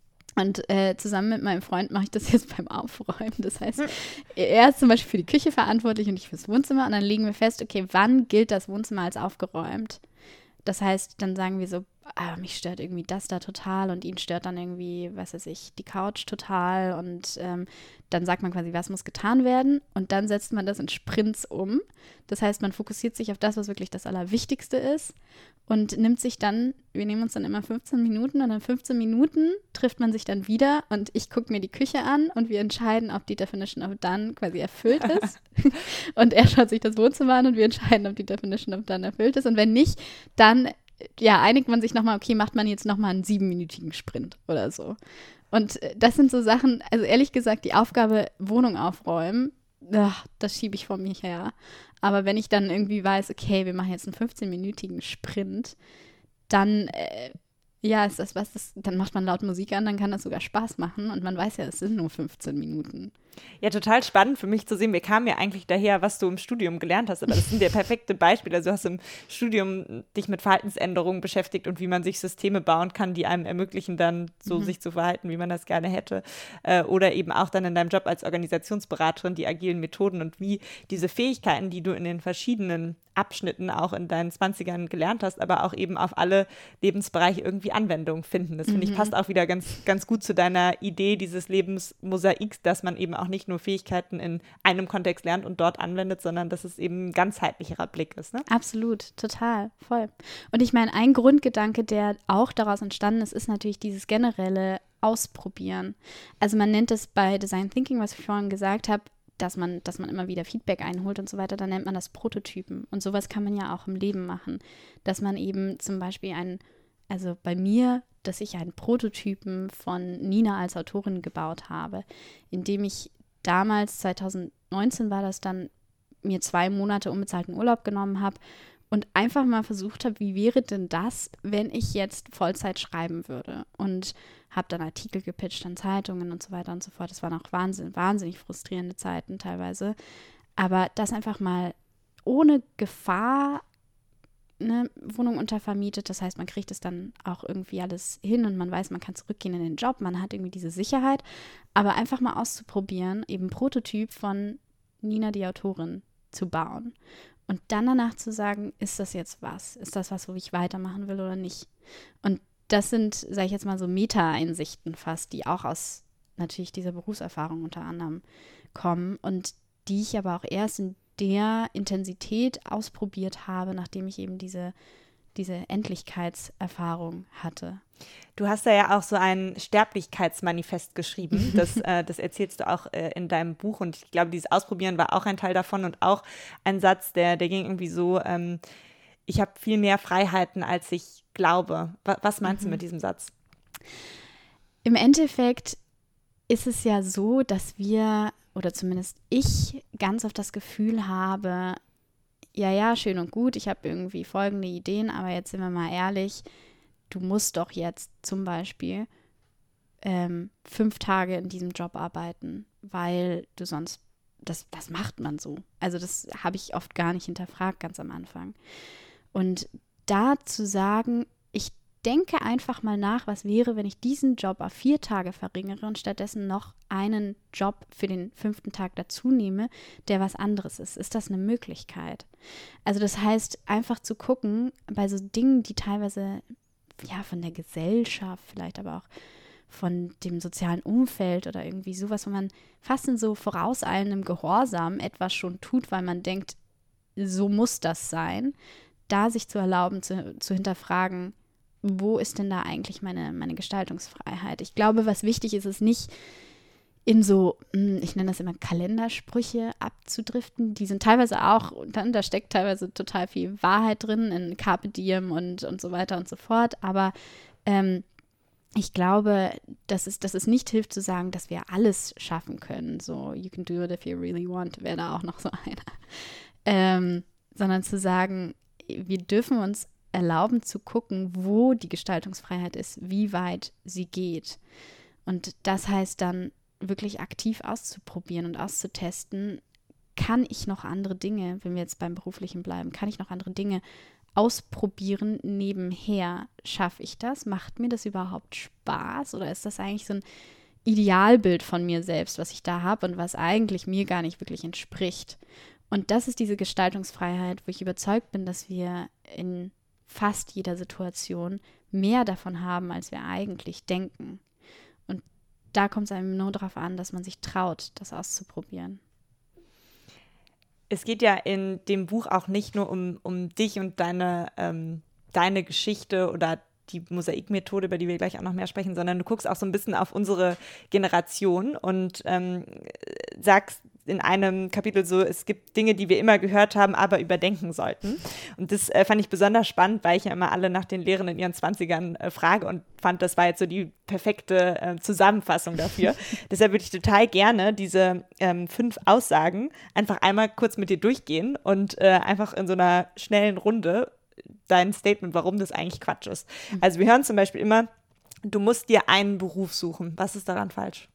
Und äh, zusammen mit meinem Freund mache ich das jetzt beim Aufräumen. Das heißt, hm. er ist zum Beispiel für die Küche verantwortlich und ich fürs Wohnzimmer. Und dann legen wir fest, okay, wann gilt das Wohnzimmer als aufgeräumt? Das heißt, dann sagen wir so, ah, mich stört irgendwie das da total und ihn stört dann irgendwie, was weiß ich, die Couch total. Und ähm, dann sagt man quasi, was muss getan werden? Und dann setzt man das in Sprints um. Das heißt, man fokussiert sich auf das, was wirklich das Allerwichtigste ist und nimmt sich dann, wir nehmen uns dann immer fünfzehn Minuten und in fünfzehn Minuten trifft man sich dann wieder und ich gucke mir die Küche an und wir entscheiden, ob die Definition of Done quasi erfüllt ist. Und er schaut sich das Wohnzimmer an und wir entscheiden, ob die Definition of Done erfüllt ist. Und wenn nicht, dann ja, einigt man sich nochmal, okay, macht man jetzt nochmal einen siebenminütigen Sprint oder so. Und das sind so Sachen, also ehrlich gesagt, die Aufgabe Wohnung aufräumen, ach, das schiebe ich vor mir her. Aber wenn ich dann irgendwie weiß, okay, wir machen jetzt einen fünfzehnminütigen Sprint, dann, äh, ja, ist das was, das, dann macht man laut Musik an, dann kann das sogar Spaß machen und man weiß ja, es sind nur fünfzehn Minuten. Ja, total spannend für mich zu sehen. Wir kamen ja eigentlich daher, was du im Studium gelernt hast, aber das sind ja perfekte Beispiele. Also du hast im Studium dich mit Verhaltensänderungen beschäftigt und wie man sich Systeme bauen kann, die einem ermöglichen, dann so mhm. sich zu verhalten, wie man das gerne hätte. Äh, oder eben auch dann in deinem Job als Organisationsberaterin die agilen Methoden und wie diese Fähigkeiten, die du in den verschiedenen Abschnitten auch in deinen zwanzigern gelernt hast, aber auch eben auf alle Lebensbereiche irgendwie Anwendung finden. Das, mhm. finde ich, passt auch wieder ganz, ganz gut zu deiner Idee dieses Lebensmosaiks, dass man eben auch nicht nur Fähigkeiten in einem Kontext lernt und dort anwendet, sondern dass es eben ein ganzheitlicherer Blick ist. Ne? Absolut, total, voll. Und ich meine, ein Grundgedanke, der auch daraus entstanden ist, ist natürlich dieses generelle Ausprobieren. Also man nennt es bei Design Thinking, was ich vorhin gesagt habe, dass man, dass man immer wieder Feedback einholt und so weiter, dann nennt man das Prototypen. Und sowas kann man ja auch im Leben machen, dass man eben zum Beispiel einen, also bei mir, dass ich einen Prototypen von Nina als Autorin gebaut habe, indem ich damals, zwanzig neunzehn war das dann, mir zwei Monate unbezahlten Urlaub genommen habe und einfach mal versucht habe, wie wäre denn das, wenn ich jetzt Vollzeit schreiben würde, und habe dann Artikel gepitcht an Zeitungen und so weiter und so fort. Das waren auch wahnsinn, wahnsinnig frustrierende Zeiten teilweise, aber das einfach mal ohne Gefahr, eine Wohnung untervermietet, das heißt, man kriegt es dann auch irgendwie alles hin und man weiß, man kann zurückgehen in den Job, man hat irgendwie diese Sicherheit, aber einfach mal auszuprobieren, eben Prototyp von Nina, die Autorin, zu bauen. Und dann danach zu sagen, ist das jetzt was? Ist das was, wo ich weitermachen will oder nicht? Und das sind, sage ich jetzt mal, so Meta-Einsichten fast, die auch aus natürlich dieser Berufserfahrung unter anderem kommen und die ich aber auch erst in der Intensität ausprobiert habe, nachdem ich eben diese, diese Endlichkeitserfahrung hatte. Du hast da ja auch so ein Sterblichkeitsmanifest geschrieben, das, äh, das erzählst du auch äh, in deinem Buch, und ich glaube, dieses Ausprobieren war auch ein Teil davon und auch ein Satz, der, der ging irgendwie so, ähm, ich habe viel mehr Freiheiten, als ich glaube. Was, was meinst mhm. du mit diesem Satz? Im Endeffekt ist es ja so, dass wir, oder zumindest ich, ganz oft das Gefühl habe, ja, ja, schön und gut, ich habe irgendwie folgende Ideen, aber jetzt sind wir mal ehrlich, du musst doch jetzt zum Beispiel ähm, fünf Tage in diesem Job arbeiten, weil du sonst, das, das macht man so. Also das habe ich oft gar nicht hinterfragt, ganz am Anfang. Und da zu sagen, ich denke einfach mal nach, was wäre, wenn ich diesen Job auf vier Tage verringere und stattdessen noch einen Job für den fünften Tag dazu nehme, der was anderes ist. Ist das eine Möglichkeit? Also das heißt, einfach zu gucken, bei so Dingen, die teilweise ja von der Gesellschaft, vielleicht aber auch von dem sozialen Umfeld oder irgendwie sowas, wo man fast in so vorauseilendem Gehorsam etwas schon tut, weil man denkt, so muss das sein, da sich zu erlauben, zu, zu hinterfragen, wo ist denn da eigentlich meine, meine Gestaltungsfreiheit? Ich glaube, was wichtig ist, ist nicht in so, ich nenne das immer Kalendersprüche abzudriften. Die sind teilweise auch, dann, da steckt teilweise total viel Wahrheit drin in Carpe Diem und, und so weiter und so fort. Aber ähm, ich glaube, dass es, dass es nicht hilft zu sagen, dass wir alles schaffen können. So, you can do it if you really want, wäre da auch noch so einer. Ähm, sondern zu sagen, wir dürfen uns erlauben zu gucken, wo die Gestaltungsfreiheit ist, wie weit sie geht. Und das heißt dann wirklich aktiv auszuprobieren und auszutesten, kann ich noch andere Dinge, wenn wir jetzt beim Beruflichen bleiben, kann ich noch andere Dinge ausprobieren nebenher? Schaffe ich das? Macht mir das überhaupt Spaß? Oder ist das eigentlich so ein Idealbild von mir selbst, was ich da habe und was eigentlich mir gar nicht wirklich entspricht? Und das ist diese Gestaltungsfreiheit, wo ich überzeugt bin, dass wir in fast jeder Situation mehr davon haben, als wir eigentlich denken. Und da kommt es einem nur darauf an, dass man sich traut, das auszuprobieren. Es geht ja in dem Buch auch nicht nur um, um dich und deine, ähm, deine Geschichte oder die Mosaikmethode, über die wir gleich auch noch mehr sprechen, sondern du guckst auch so ein bisschen auf unsere Generation und ähm, sagst in einem Kapitel so, es gibt Dinge, die wir immer gehört haben, aber überdenken sollten. Und das äh, fand ich besonders spannend, weil ich ja immer alle nach den Lehren in ihren Zwanzigern äh, frage und fand, das war jetzt so die perfekte äh, Zusammenfassung dafür. Deshalb würde ich total gerne diese ähm, fünf Aussagen einfach einmal kurz mit dir durchgehen und äh, einfach in so einer schnellen Runde dein Statement, warum das eigentlich Quatsch ist. Also wir hören zum Beispiel immer, du musst dir einen Beruf suchen. Was ist daran falsch?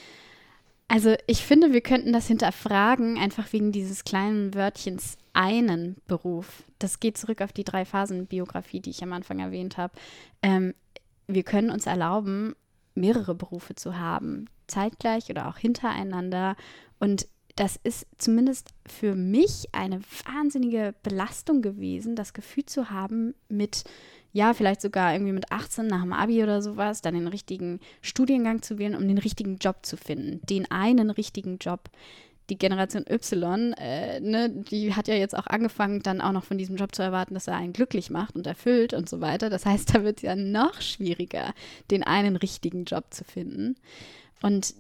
Also ich finde, wir könnten das hinterfragen, einfach wegen dieses kleinen Wörtchens einen Beruf. Das geht zurück auf die Drei-Phasen-Biografie, die ich am Anfang erwähnt habe. Ähm, wir können uns erlauben, mehrere Berufe zu haben, zeitgleich oder auch hintereinander. Und das ist zumindest für mich eine wahnsinnige Belastung gewesen, das Gefühl zu haben, mit, ja, vielleicht sogar irgendwie mit achtzehn nach dem Abi oder sowas, dann den richtigen Studiengang zu wählen, um den richtigen Job zu finden. Den einen richtigen Job. Die Generation Y, äh, ne, die hat ja jetzt auch angefangen, dann auch noch von diesem Job zu erwarten, dass er einen glücklich macht und erfüllt und so weiter. Das heißt, da wird es ja noch schwieriger, den einen richtigen Job zu finden. Und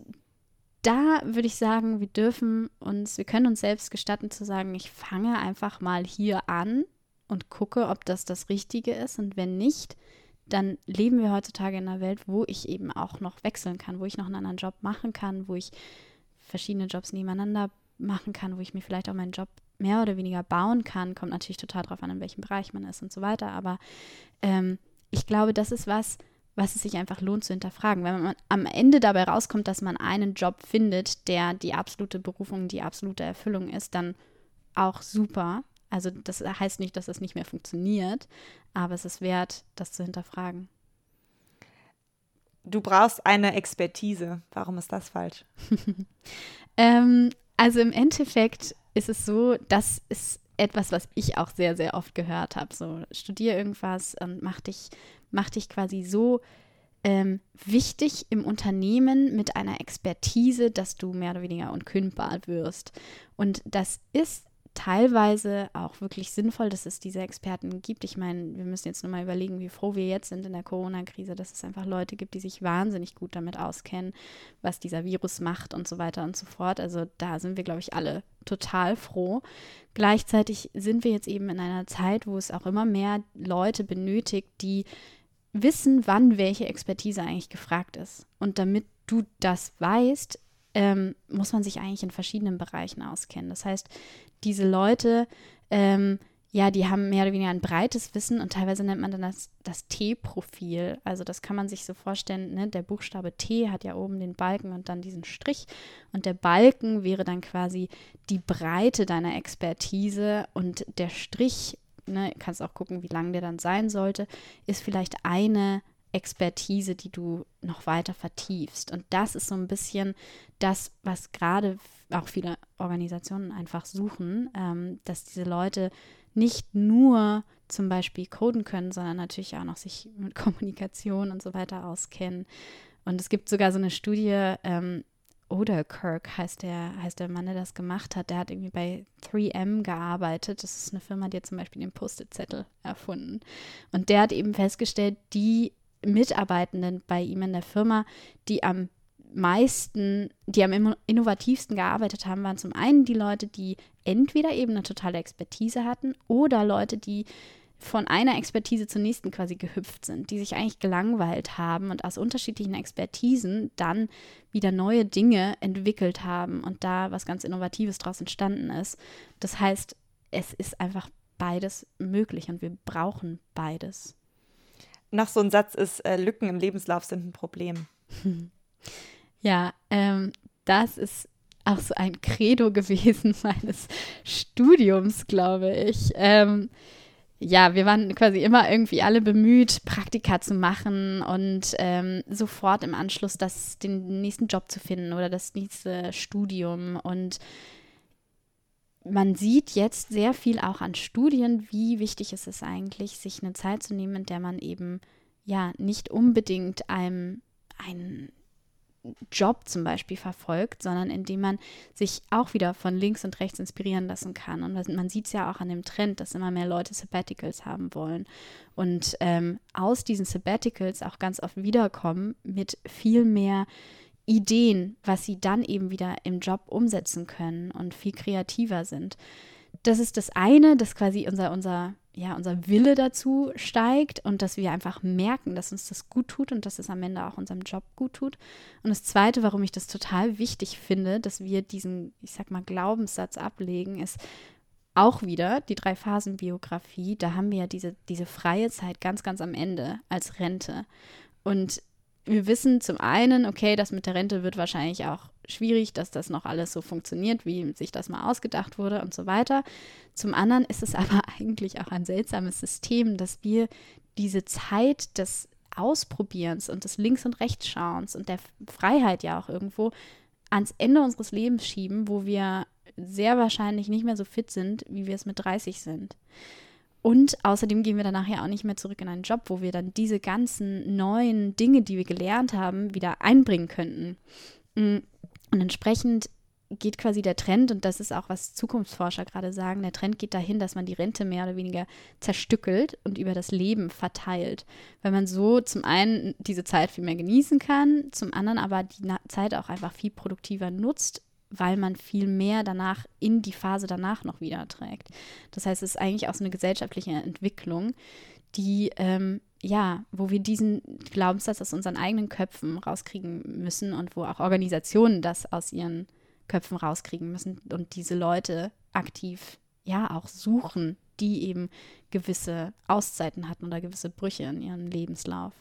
da würde ich sagen, wir dürfen uns, wir können uns selbst gestatten zu sagen, ich fange einfach mal hier an und gucke, ob das das Richtige ist. Und wenn nicht, dann leben wir heutzutage in einer Welt, wo ich eben auch noch wechseln kann, wo ich noch einen anderen Job machen kann, wo ich verschiedene Jobs nebeneinander machen kann, wo ich mir vielleicht auch meinen Job mehr oder weniger bauen kann. Kommt natürlich total drauf an, in welchem Bereich man ist und so weiter. Aber ähm, ich glaube, das ist was, was es sich einfach lohnt zu hinterfragen. Wenn man am Ende dabei rauskommt, dass man einen Job findet, der die absolute Berufung, die absolute Erfüllung ist, dann auch super. Also das heißt nicht, dass das nicht mehr funktioniert, aber es ist wert, das zu hinterfragen. Du brauchst eine Expertise. Warum ist das falsch? ähm, also im Endeffekt ist es so, das ist etwas, was ich auch sehr, sehr oft gehört habe. So, studier irgendwas und mach dich mach dich quasi so ähm, wichtig im Unternehmen mit einer Expertise, dass du mehr oder weniger unkündbar wirst. Und das ist teilweise auch wirklich sinnvoll, dass es diese Experten gibt. Ich meine, wir müssen jetzt nur mal überlegen, wie froh wir jetzt sind in der Corona-Krise, dass es einfach Leute gibt, die sich wahnsinnig gut damit auskennen, was dieser Virus macht und so weiter und so fort. Also da sind wir, glaube ich, alle total froh. Gleichzeitig sind wir jetzt eben in einer Zeit, wo es auch immer mehr Leute benötigt, die wissen, wann welche Expertise eigentlich gefragt ist. Und damit du das weißt, ähm, muss man sich eigentlich in verschiedenen Bereichen auskennen. Das heißt, diese Leute, ähm, ja, die haben mehr oder weniger ein breites Wissen und teilweise nennt man dann das, das T-Profil. Also das kann man sich so vorstellen, ne? Der Buchstabe T hat ja oben den Balken und dann diesen Strich und der Balken wäre dann quasi die Breite deiner Expertise und der Strich, ne, kannst auch gucken, wie lang der dann sein sollte, ist vielleicht eine Expertise, die du noch weiter vertiefst. Und das ist so ein bisschen das, was gerade auch viele Organisationen einfach suchen, ähm, dass diese Leute nicht nur zum Beispiel coden können, sondern natürlich auch noch sich mit Kommunikation und so weiter auskennen. Und es gibt sogar so eine Studie, ähm, Oderkirk heißt der, heißt der Mann, der das gemacht hat. Der hat irgendwie bei drei M gearbeitet. Das ist eine Firma, die hat zum Beispiel den Post-it-Zettel erfunden. Und der hat eben festgestellt, die Mitarbeitenden bei ihm in der Firma, die am meisten, die am innovativsten gearbeitet haben, waren zum einen die Leute, die entweder eben eine totale Expertise hatten oder Leute, die von einer Expertise zur nächsten quasi gehüpft sind, die sich eigentlich gelangweilt haben und aus unterschiedlichen Expertisen dann wieder neue Dinge entwickelt haben und da was ganz Innovatives draus entstanden ist. Das heißt, es ist einfach beides möglich und wir brauchen beides. Noch so ein Satz ist, äh, Lücken im Lebenslauf sind ein Problem. Ja, ähm, das ist auch so ein Credo gewesen meines Studiums, glaube ich. Ähm, ja, wir waren quasi immer irgendwie alle bemüht, Praktika zu machen und ähm, sofort im Anschluss das, den nächsten Job zu finden oder das nächste Studium. Und man sieht jetzt sehr viel auch an Studien, wie wichtig ist es eigentlich, sich eine Zeit zu nehmen, in der man eben ja nicht unbedingt einem einen Job zum Beispiel verfolgt, sondern indem man sich auch wieder von links und rechts inspirieren lassen kann. Und man sieht es ja auch an dem Trend, dass immer mehr Leute Sabbaticals haben wollen und ähm, aus diesen Sabbaticals auch ganz oft wiederkommen mit viel mehr Ideen, was sie dann eben wieder im Job umsetzen können und viel kreativer sind. Das ist das eine, dass quasi unser, unser, ja, unser Wille dazu steigt und dass wir einfach merken, dass uns das gut tut und dass es am Ende auch unserem Job gut tut. Und das Zweite, warum ich das total wichtig finde, dass wir diesen, ich sag mal, Glaubenssatz ablegen, ist auch wieder die Drei-Phasen-Biografie. Da haben wir ja diese, diese freie Zeit ganz, ganz am Ende als Rente. Und wir wissen zum einen, okay, das mit der Rente wird wahrscheinlich auch schwierig, dass das noch alles so funktioniert, wie sich das mal ausgedacht wurde und so weiter. Zum anderen ist es aber eigentlich auch ein seltsames System, dass wir diese Zeit des Ausprobierens und des Links- und Rechtsschauens und der Freiheit ja auch irgendwo ans Ende unseres Lebens schieben, wo wir sehr wahrscheinlich nicht mehr so fit sind, wie wir es mit dreißig sind. Und außerdem gehen wir danach ja auch nicht mehr zurück in einen Job, wo wir dann diese ganzen neuen Dinge, die wir gelernt haben, wieder einbringen könnten. Und entsprechend geht quasi der Trend, und das ist auch, was Zukunftsforscher gerade sagen, der Trend geht dahin, dass man die Rente mehr oder weniger zerstückelt und über das Leben verteilt. Weil man so zum einen diese Zeit viel mehr genießen kann, zum anderen aber die Na- Zeit auch einfach viel produktiver nutzt, weil man viel mehr danach in die Phase danach noch wieder trägt. Das heißt, es ist eigentlich auch so eine gesellschaftliche Entwicklung, die, ähm, ja, wo wir diesen Glaubenssatz aus unseren eigenen Köpfen rauskriegen müssen und wo auch Organisationen das aus ihren Köpfen rauskriegen müssen und diese Leute aktiv, ja, auch suchen, die eben gewisse Auszeiten hatten oder gewisse Brüche in ihrem Lebenslauf.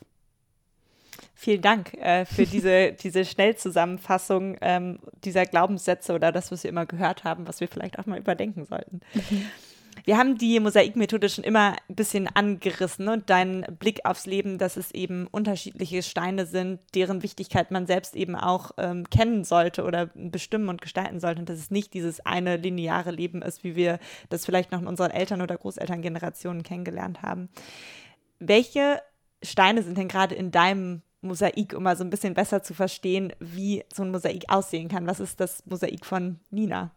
Vielen Dank äh, für diese, diese Schnellzusammenfassung ähm, dieser Glaubenssätze oder das, was wir immer gehört haben, was wir vielleicht auch mal überdenken sollten. Mhm. Wir haben die Mosaikmethode schon immer ein bisschen angerissen und deinen Blick aufs Leben, dass es eben unterschiedliche Steine sind, deren Wichtigkeit man selbst eben auch ähm, kennen sollte oder bestimmen und gestalten sollte und dass es nicht dieses eine lineare Leben ist, wie wir das vielleicht noch in unseren Eltern- oder Großelterngenerationen kennengelernt haben. Welche Steine sind denn gerade in deinem Mosaik, um mal so ein bisschen besser zu verstehen, wie so ein Mosaik aussehen kann? Was ist das Mosaik von Nina?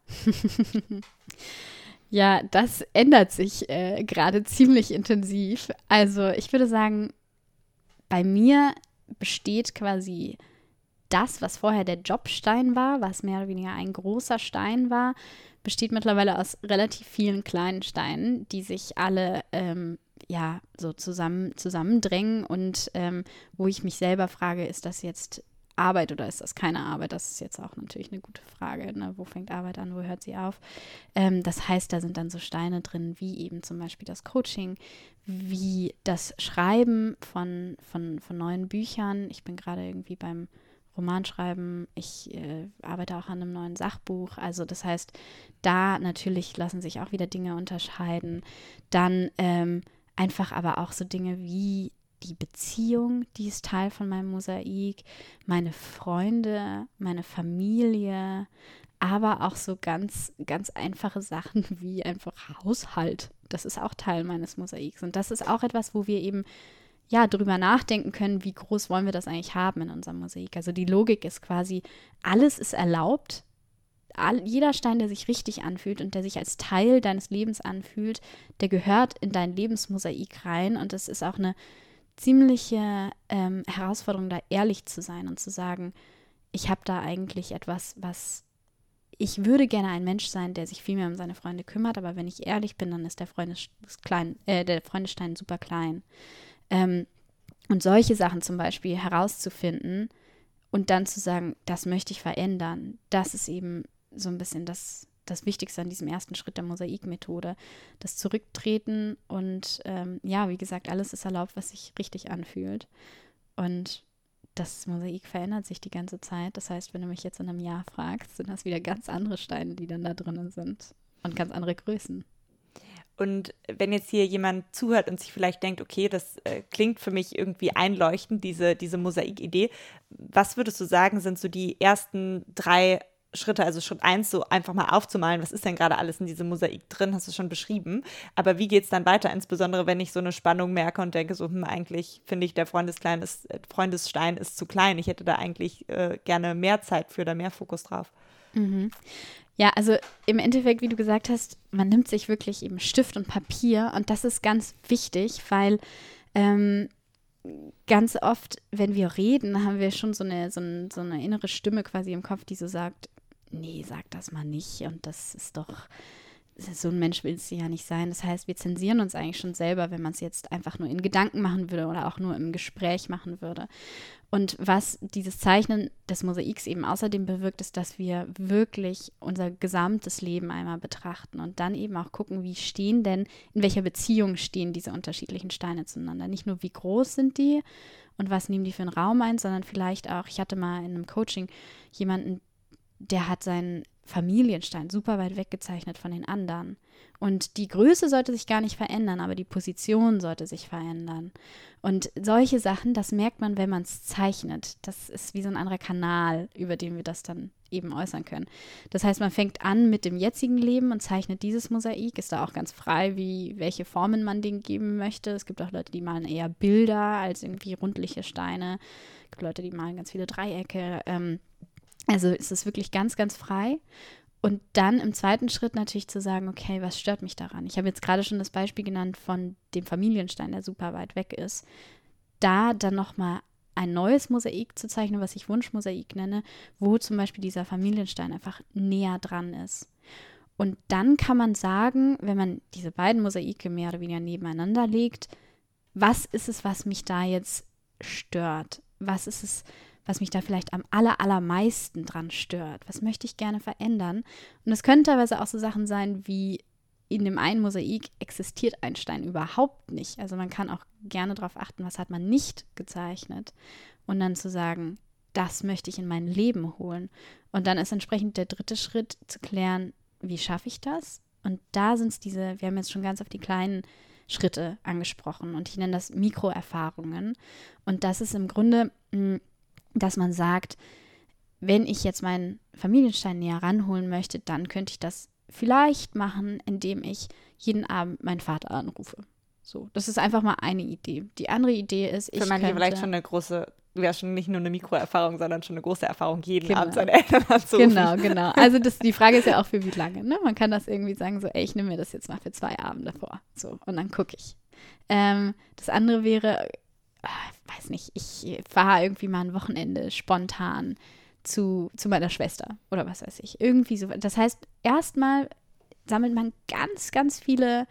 Ja, das ändert sich äh, gerade ziemlich intensiv. Also ich würde sagen, bei mir besteht quasi das, was vorher der Jobstein war, was mehr oder weniger ein großer Stein war, besteht mittlerweile aus relativ vielen kleinen Steinen, die sich alle ähm, ja, so zusammen, zusammendrängen und ähm, wo ich mich selber frage, ist das jetzt Arbeit oder ist das keine Arbeit? Das ist jetzt auch natürlich eine gute Frage, ne? Wo fängt Arbeit an, wo hört sie auf? Ähm, das heißt, da sind dann so Steine drin, wie eben zum Beispiel das Coaching, wie das Schreiben von, von, von neuen Büchern. Ich bin gerade irgendwie beim Romanschreiben, ich äh, arbeite auch an einem neuen Sachbuch. Also das heißt, da natürlich lassen sich auch wieder Dinge unterscheiden. Dann ähm, einfach aber auch so Dinge wie die Beziehung, die ist Teil von meinem Mosaik, meine Freunde, meine Familie, aber auch so ganz, ganz einfache Sachen wie einfach Haushalt. Das ist auch Teil meines Mosaiks. Und das ist auch etwas, wo wir eben ja drüber nachdenken können, wie groß wollen wir das eigentlich haben in unserem Mosaik. Also die Logik ist quasi, alles ist erlaubt. All, jeder Stein, der sich richtig anfühlt und der sich als Teil deines Lebens anfühlt, der gehört in dein Lebensmosaik rein. Und das ist auch eine ziemliche ähm, Herausforderung, da ehrlich zu sein und zu sagen, ich habe da eigentlich etwas, was ich würde gerne ein Mensch sein, der sich viel mehr um seine Freunde kümmert, aber wenn ich ehrlich bin, dann ist der, Freundes- klein, äh, der Freundestein super klein. Ähm, und solche Sachen zum Beispiel herauszufinden und dann zu sagen, das möchte ich verändern, das ist eben so ein bisschen das, das Wichtigste an diesem ersten Schritt der Mosaikmethode. Das Zurücktreten und ähm, ja, wie gesagt, alles ist erlaubt, was sich richtig anfühlt. Und das Mosaik verändert sich die ganze Zeit. Das heißt, wenn du mich jetzt in einem Jahr fragst, sind das wieder ganz andere Steine, die dann da drinnen sind und ganz andere Größen. Und wenn jetzt hier jemand zuhört und sich vielleicht denkt, okay, das äh, klingt für mich irgendwie einleuchtend, diese, diese Mosaik-Idee, was würdest du sagen, sind so die ersten drei Schritte, also Schritt eins, so einfach mal aufzumalen, was ist denn gerade alles in diesem Mosaik drin, hast du schon beschrieben, aber wie geht es dann weiter, insbesondere wenn ich so eine Spannung merke und denke so, hm, eigentlich finde ich, der Freundesklein ist, äh, Freundesstein ist zu klein, ich hätte da eigentlich äh, gerne mehr Zeit für oder mehr Fokus drauf. Mhm. Ja, also im Endeffekt, wie du gesagt hast, man nimmt sich wirklich eben Stift und Papier und das ist ganz wichtig, weil ähm, ganz oft, wenn wir reden, haben wir schon so eine, so, ein, so eine innere Stimme quasi im Kopf, die so sagt, nee, sag das mal nicht und das ist doch, so ein Mensch will es ja nicht sein. Das heißt, wir zensieren uns eigentlich schon selber, wenn man es jetzt einfach nur in Gedanken machen würde oder auch nur im Gespräch machen würde. Und was dieses Zeichnen des Mosaiks eben außerdem bewirkt, ist, dass wir wirklich unser gesamtes Leben einmal betrachten und dann eben auch gucken, wie stehen denn, in welcher Beziehung stehen diese unterschiedlichen Steine zueinander. Nicht nur, wie groß sind die und was nehmen die für einen Raum ein, sondern vielleicht auch, ich hatte mal in einem Coaching jemanden, der hat seinen Familienstein super weit weggezeichnet von den anderen. Und die Größe sollte sich gar nicht verändern, aber die Position sollte sich verändern. Und solche Sachen, das merkt man, wenn man es zeichnet. Das ist wie so ein anderer Kanal, über den wir das dann eben äußern können. Das heißt, man fängt an mit dem jetzigen Leben und zeichnet dieses Mosaik, ist da auch ganz frei, wie welche Formen man dem geben möchte. Es gibt auch Leute, die malen eher Bilder als irgendwie rundliche Steine. Es gibt Leute, die malen ganz viele Dreiecke. Ähm, Also ist es wirklich ganz, ganz frei. Und dann im zweiten Schritt natürlich zu sagen, okay, was stört mich daran? Ich habe jetzt gerade schon das Beispiel genannt von dem Familienstein, der super weit weg ist. Da dann nochmal ein neues Mosaik zu zeichnen, was ich Wunschmosaik nenne, wo zum Beispiel dieser Familienstein einfach näher dran ist. Und dann kann man sagen, wenn man diese beiden Mosaike mehr oder weniger nebeneinander legt, was ist es, was mich da jetzt stört? Was ist es, was mich da vielleicht am aller, allermeisten dran stört? Was möchte ich gerne verändern? Und es können teilweise auch so Sachen sein, wie in dem einen Mosaik existiert ein Stein überhaupt nicht. Also man kann auch gerne darauf achten, was hat man nicht gezeichnet. Und dann zu sagen, das möchte ich in mein Leben holen. Und dann ist entsprechend der dritte Schritt zu klären, wie schaffe ich das? Und da sind es diese, wir haben jetzt schon ganz auf die kleinen Schritte angesprochen und ich nenne das Mikroerfahrungen. Und das ist im Grunde mh, dass man sagt, wenn ich jetzt meinen Familienstein näher ranholen möchte, dann könnte ich das vielleicht machen, indem ich jeden Abend meinen Vater anrufe. So, das ist einfach mal eine Idee. Die andere Idee ist, ich Für manche könnte, vielleicht schon eine große, wäre schon nicht nur eine Mikroerfahrung, sondern schon eine große Erfahrung, jeden Genau. Abend seine Eltern anzurufen. Genau, genau. Also das, die Frage ist ja auch, für wie lange. Ne? Man kann das irgendwie sagen, so, ey, ich nehme mir das jetzt mal für zwei Abende vor. So, und dann gucke ich. Ähm, das andere wäre, ich weiß nicht, ich fahre irgendwie mal ein Wochenende spontan zu, zu meiner Schwester oder was weiß ich. Irgendwie so. Das heißt, erstmal sammelt man ganz, ganz viele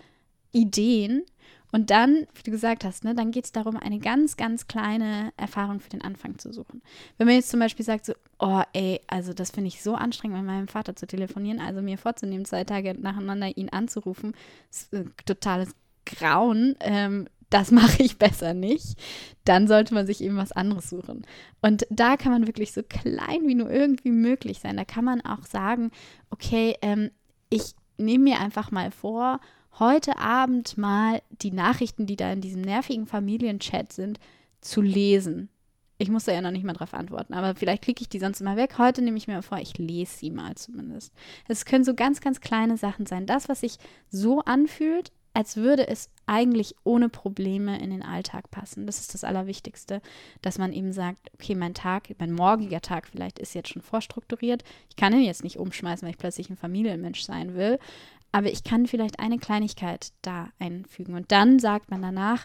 Ideen und dann, wie du gesagt hast, ne, dann geht es darum, eine ganz, ganz kleine Erfahrung für den Anfang zu suchen. Wenn man jetzt zum Beispiel sagt so, oh ey, also das finde ich so anstrengend, mit meinem Vater zu telefonieren, also mir vorzunehmen, zwei Tage nacheinander ihn anzurufen, ist ein totales Grauen, ähm, das mache ich besser nicht, dann sollte man sich eben was anderes suchen. Und da kann man wirklich so klein wie nur irgendwie möglich sein. Da kann man auch sagen, okay, ähm, ich nehme mir einfach mal vor, heute Abend mal die Nachrichten, die da in diesem nervigen Familienchat sind, zu lesen. Ich muss da ja noch nicht mal drauf antworten, aber vielleicht klicke ich die sonst immer weg. Heute nehme ich mir vor, ich lese sie mal zumindest. Es können so ganz, ganz kleine Sachen sein. Das, was sich so anfühlt, als würde es eigentlich ohne Probleme in den Alltag passen. Das ist das Allerwichtigste, dass man eben sagt, okay, mein Tag, mein morgiger Tag vielleicht ist jetzt schon vorstrukturiert. Ich kann ihn jetzt nicht umschmeißen, weil ich plötzlich ein Familienmensch sein will, aber ich kann vielleicht eine Kleinigkeit da einfügen. Und dann sagt man danach,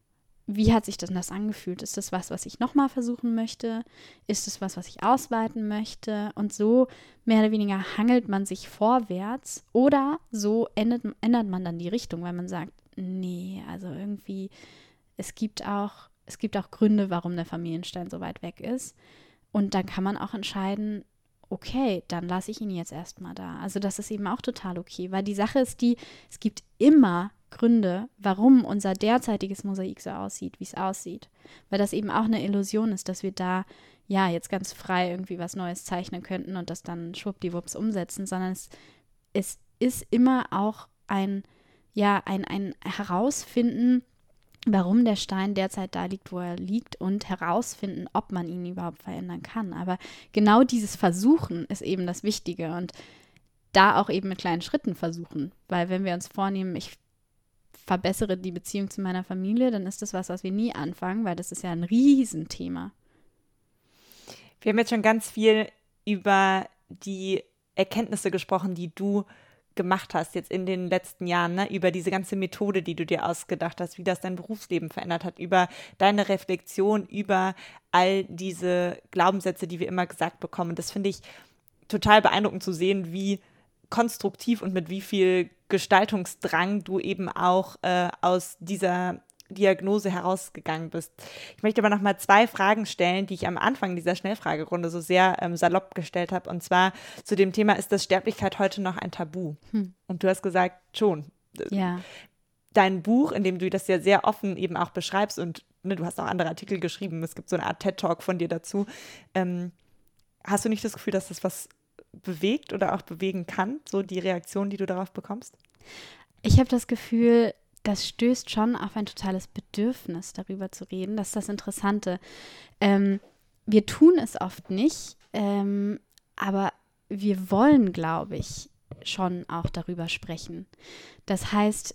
wie hat sich denn das angefühlt? Ist das was, was ich nochmal versuchen möchte? Ist es was, was ich ausweiten möchte? Und so mehr oder weniger hangelt man sich vorwärts oder so ändert, ändert man dann die Richtung, weil man sagt, nee, also irgendwie, es gibt auch, es gibt auch Gründe, warum der Familienstein so weit weg ist. Und dann kann man auch entscheiden, okay, dann lasse ich ihn jetzt erstmal da. Also das ist eben auch total okay, weil die Sache ist die, es gibt immer Gründe, warum unser derzeitiges Mosaik so aussieht, wie es aussieht. Weil das eben auch eine Illusion ist, dass wir da ja jetzt ganz frei irgendwie was Neues zeichnen könnten und das dann schwuppdiwupps umsetzen, sondern es, es ist immer auch ein, ja, ein, ein Herausfinden, warum der Stein derzeit da liegt, wo er liegt und herausfinden, ob man ihn überhaupt verändern kann. Aber genau dieses Versuchen ist eben das Wichtige und da auch eben mit kleinen Schritten versuchen, weil wenn wir uns vornehmen, ich verbessere die Beziehung zu meiner Familie, dann ist das was, was wir nie anfangen, weil das ist ja ein Riesenthema. Wir haben jetzt schon ganz viel über die Erkenntnisse gesprochen, die du gemacht hast jetzt in den letzten Jahren, ne? Über diese ganze Methode, die du dir ausgedacht hast, wie das dein Berufsleben verändert hat, über deine Reflexion, über all diese Glaubenssätze, die wir immer gesagt bekommen. Das finde ich total beeindruckend zu sehen, wie konstruktiv und mit wie viel Gestaltungsdrang du eben auch äh, aus dieser Diagnose herausgegangen bist. Ich möchte aber noch mal zwei Fragen stellen, die ich am Anfang dieser Schnellfragerunde so sehr ähm, salopp gestellt habe. Und zwar zu dem Thema, ist das Sterblichkeit heute noch ein Tabu? Hm. Und du hast gesagt, schon. Ja. Dein Buch, in dem du das ja sehr offen eben auch beschreibst und ne, du hast auch andere Artikel geschrieben, es gibt so eine Art TED-Talk von dir dazu. Ähm, hast du nicht das Gefühl, dass das was bewegt oder auch bewegen kann, so die Reaktion, die du darauf bekommst? Ich habe das Gefühl, das stößt schon auf ein totales Bedürfnis, darüber zu reden. Das ist das Interessante. Ähm, wir tun es oft nicht, ähm, aber wir wollen, glaube ich, schon auch darüber sprechen. Das heißt,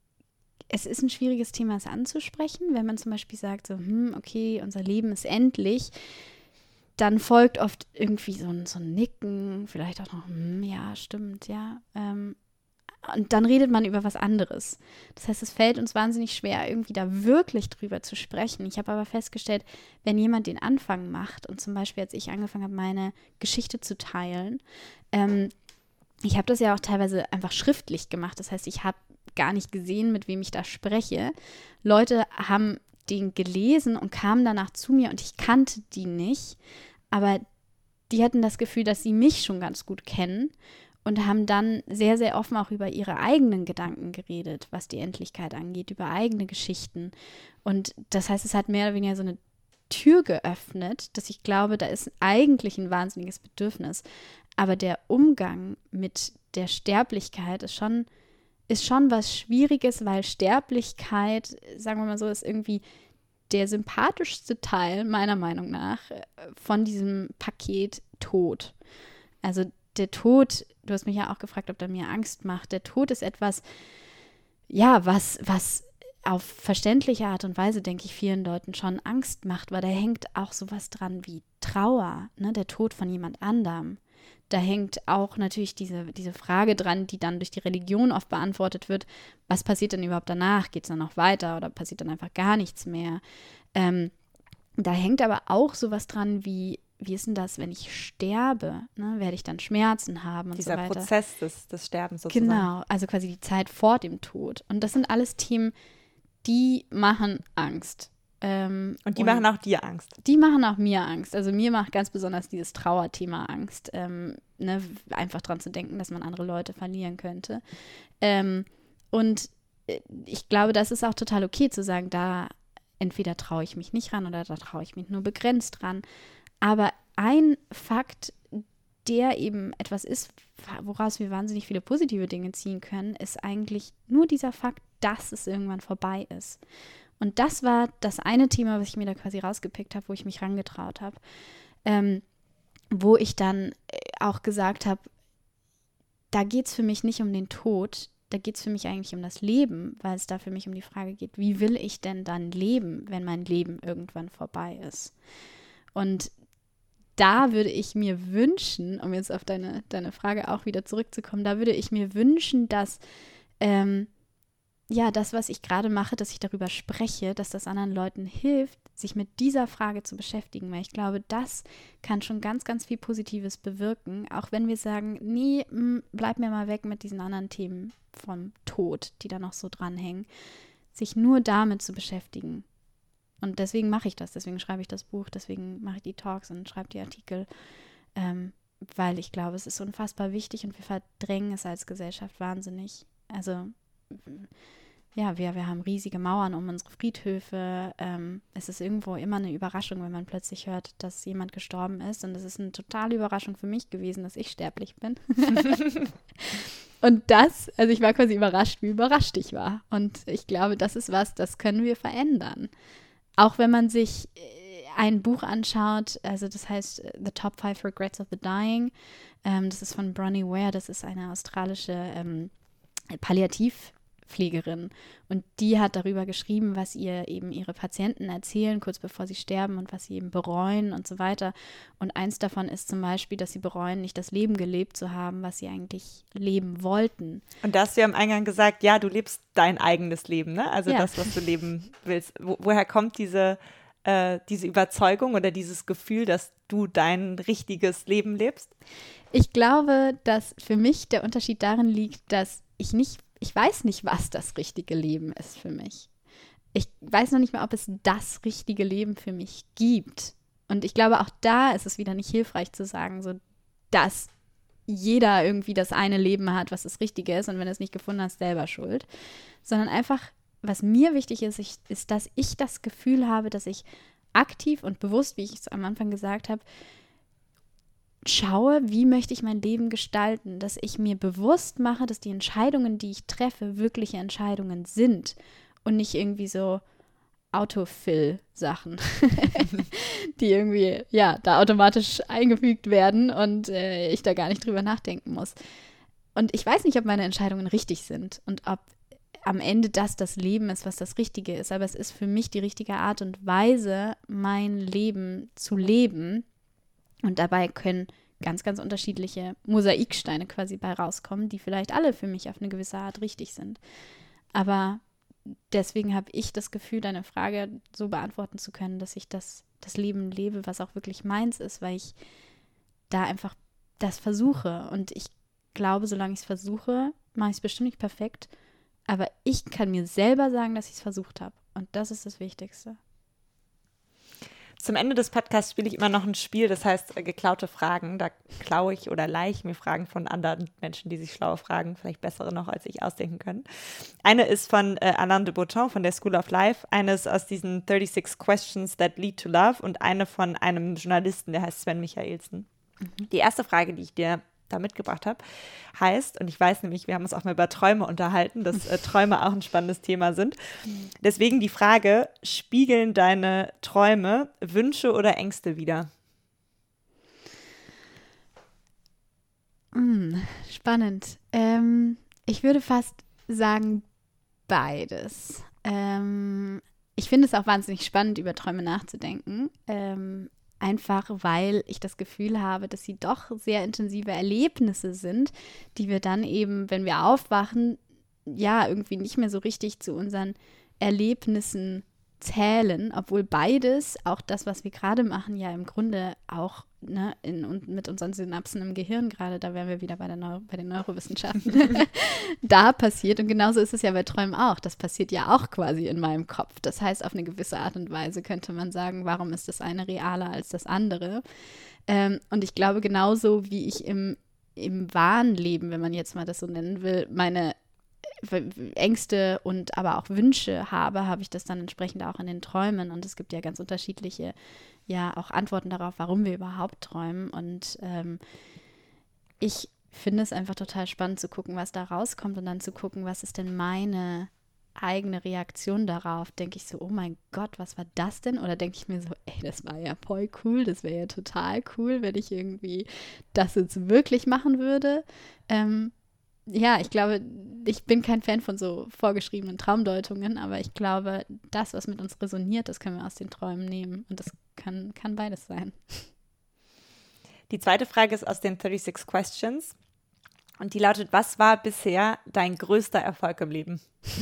es ist ein schwieriges Thema, es anzusprechen. Wenn man zum Beispiel sagt, so, hm, okay, unser Leben ist endlich, dann folgt oft irgendwie so ein, so ein Nicken, vielleicht auch noch, hm, ja, stimmt, ja, ähm, und dann redet man über was anderes. Das heißt, es fällt uns wahnsinnig schwer, irgendwie da wirklich drüber zu sprechen. Ich habe aber festgestellt, wenn jemand den Anfang macht und zum Beispiel, als ich angefangen habe, meine Geschichte zu teilen, ähm, ich habe das ja auch teilweise einfach schriftlich gemacht. Das heißt, ich habe gar nicht gesehen, mit wem ich da spreche. Leute haben den gelesen und kamen danach zu mir und ich kannte die nicht, aber die hatten das Gefühl, dass sie mich schon ganz gut kennen. Und haben dann sehr, sehr offen auch über ihre eigenen Gedanken geredet, was die Endlichkeit angeht, über eigene Geschichten. Und das heißt, es hat mehr oder weniger so eine Tür geöffnet, dass ich glaube, da ist eigentlich ein wahnsinniges Bedürfnis. Aber der Umgang mit der Sterblichkeit ist schon, ist schon was Schwieriges, weil Sterblichkeit, sagen wir mal so, ist irgendwie der sympathischste Teil, meiner Meinung nach, von diesem Paket Tod. Also der Tod, du hast mich ja auch gefragt, ob der mir Angst macht. Der Tod ist etwas, ja, was, was auf verständliche Art und Weise, denke ich, vielen Leuten schon Angst macht, weil da hängt auch sowas dran wie Trauer, ne? Der Tod von jemand anderem. Da hängt auch natürlich diese, diese Frage dran, die dann durch die Religion oft beantwortet wird, was passiert denn überhaupt danach? Geht es dann noch weiter oder passiert dann einfach gar nichts mehr? Ähm, da hängt aber auch sowas dran wie, wie ist denn das, wenn ich sterbe? Ne? Werde ich dann Schmerzen haben und Dieser so weiter? Dieser Prozess des, des Sterbens sozusagen. Genau, also quasi die Zeit vor dem Tod. Und das sind alles Themen, die machen Angst. Ähm, und die und machen auch dir Angst. Die machen auch mir Angst. Also mir macht ganz besonders dieses Trauerthema Angst. Ähm, ne? Einfach dran zu denken, dass man andere Leute verlieren könnte. Ähm, und ich glaube, das ist auch total okay zu sagen, da entweder traue ich mich nicht ran oder da traue ich mich nur begrenzt ran. Aber ein Fakt, der eben etwas ist, woraus wir wahnsinnig viele positive Dinge ziehen können, ist eigentlich nur dieser Fakt, dass es irgendwann vorbei ist. Und das war das eine Thema, was ich mir da quasi rausgepickt habe, wo ich mich rangetraut habe. Ähm, wo ich dann auch gesagt habe, da geht es für mich nicht um den Tod, da geht es für mich eigentlich um das Leben, weil es da für mich um die Frage geht, wie will ich denn dann leben, wenn mein Leben irgendwann vorbei ist? Und da würde ich mir wünschen, um jetzt auf deine, deine Frage auch wieder zurückzukommen, da würde ich mir wünschen, dass ähm, ja, das, was ich gerade mache, dass ich darüber spreche, dass das anderen Leuten hilft, sich mit dieser Frage zu beschäftigen, weil ich glaube, das kann schon ganz, ganz viel Positives bewirken, auch wenn wir sagen, nee, mh, bleib mir mal weg mit diesen anderen Themen vom Tod, die da noch so dranhängen, sich nur damit zu beschäftigen. Und deswegen mache ich das, deswegen schreibe ich das Buch, deswegen mache ich die Talks und schreibe die Artikel, ähm, weil ich glaube, es ist unfassbar wichtig und wir verdrängen es als Gesellschaft wahnsinnig. Also ja, wir, wir haben riesige Mauern um unsere Friedhöfe. Ähm, es ist irgendwo immer eine Überraschung, wenn man plötzlich hört, dass jemand gestorben ist. Und es ist eine totale Überraschung für mich gewesen, dass ich sterblich bin. Und das, also ich war quasi überrascht, wie überrascht ich war. Und ich glaube, das ist was, das können wir verändern. Auch wenn man sich ein Buch anschaut, also das heißt The Top Five Regrets of the Dying. Ähm, das ist von Bronnie Ware, das ist eine australische ähm, Palliativpflegerin. Und die hat darüber geschrieben, was ihr eben ihre Patienten erzählen, kurz bevor sie sterben und was sie eben bereuen und so weiter. Und eins davon ist zum Beispiel, dass sie bereuen, nicht das Leben gelebt zu haben, was sie eigentlich leben wollten. Und da hast du ja am Eingang gesagt, ja, du lebst dein eigenes Leben, ne? Also ja. das, was du leben willst. Wo, woher kommt diese äh, diese Überzeugung oder dieses Gefühl, dass du dein richtiges Leben lebst? Ich glaube, dass für mich der Unterschied darin liegt, dass ich nicht, ich weiß nicht, was das richtige Leben ist für mich. Ich weiß noch nicht mal, ob es das richtige Leben für mich gibt. Und ich glaube, auch da ist es wieder nicht hilfreich zu sagen, so, dass jeder irgendwie das eine Leben hat, was das Richtige ist und wenn du es nicht gefunden hast, selber schuld. Sondern einfach, was mir wichtig ist, ich, ist, dass ich das Gefühl habe, dass ich aktiv und bewusst, wie ich es am Anfang gesagt habe, schaue, wie möchte ich mein Leben gestalten, dass ich mir bewusst mache, dass die Entscheidungen, die ich treffe, wirkliche Entscheidungen sind und nicht irgendwie so Autofill-Sachen, die irgendwie, ja, da automatisch eingefügt werden und äh, ich da gar nicht drüber nachdenken muss. Und ich weiß nicht, ob meine Entscheidungen richtig sind und ob am Ende das das Leben ist, was das Richtige ist, aber es ist für mich die richtige Art und Weise, mein Leben zu leben. Und dabei können ganz, ganz unterschiedliche Mosaiksteine quasi bei rauskommen, die vielleicht alle für mich auf eine gewisse Art richtig sind. Aber deswegen habe ich das Gefühl, deine Frage so beantworten zu können, dass ich das, das Leben lebe, was auch wirklich meins ist, weil ich da einfach das versuche. Und ich glaube, solange ich es versuche, mache ich es bestimmt nicht perfekt. Aber ich kann mir selber sagen, dass ich es versucht habe. Und das ist das Wichtigste. Zum Ende des Podcasts spiele ich immer noch ein Spiel, das heißt äh, geklaute Fragen. Da klaue ich oder leihe ich mir Fragen von anderen Menschen, die sich schlaue Fragen, vielleicht bessere noch, als ich ausdenken können. Eine ist von äh, Alain de Botton von der School of Life, eine ist aus diesen thirty-six Questions that lead to love und eine von einem Journalisten, der heißt Sven Michaelsen. Mhm. Die erste Frage, die ich dir da mitgebracht habe, heißt, und ich weiß nämlich, wir haben uns auch mal über Träume unterhalten, dass äh, Träume auch ein spannendes Thema sind. Deswegen die Frage, spiegeln deine Träume Wünsche oder Ängste wider? Mm, spannend. Ähm, ich würde fast sagen, beides. Ähm, ich finde es auch wahnsinnig spannend, über Träume nachzudenken. Ähm, Einfach, weil ich das Gefühl habe, dass sie doch sehr intensive Erlebnisse sind, die wir dann eben, wenn wir aufwachen, ja, irgendwie nicht mehr so richtig zu unseren Erlebnissen zählen, obwohl beides, auch das, was wir gerade machen, ja im Grunde auch ne, in, und mit unseren Synapsen im Gehirn gerade, da wären wir wieder bei, der Neuro, bei den Neurowissenschaften, da passiert. Und genauso ist es ja bei Träumen auch. Das passiert ja auch quasi in meinem Kopf. Das heißt, auf eine gewisse Art und Weise könnte man sagen, warum ist das eine realer als das andere? Ähm, und ich glaube, genauso wie ich im, im wahren Leben, wenn man jetzt mal das so nennen will, meine Ängste und aber auch Wünsche habe, habe ich das dann entsprechend auch in den Träumen. Und es gibt ja ganz unterschiedliche, ja, auch Antworten darauf, warum wir überhaupt träumen. Und ähm, ich finde es einfach total spannend zu gucken, was da rauskommt und dann zu gucken, was ist denn meine eigene Reaktion darauf. Denke ich so, oh mein Gott, was war das denn? Oder denke ich mir so, ey, das war ja voll cool, das wäre ja total cool, wenn ich irgendwie das jetzt wirklich machen würde. Ähm, Ja, ich glaube, ich bin kein Fan von so vorgeschriebenen Traumdeutungen, aber ich glaube, das, was mit uns resoniert, das können wir aus den Träumen nehmen. Und das kann, kann beides sein. Die zweite Frage ist aus den thirty-six Questions. Und die lautet, was war bisher dein größter Erfolg im Leben?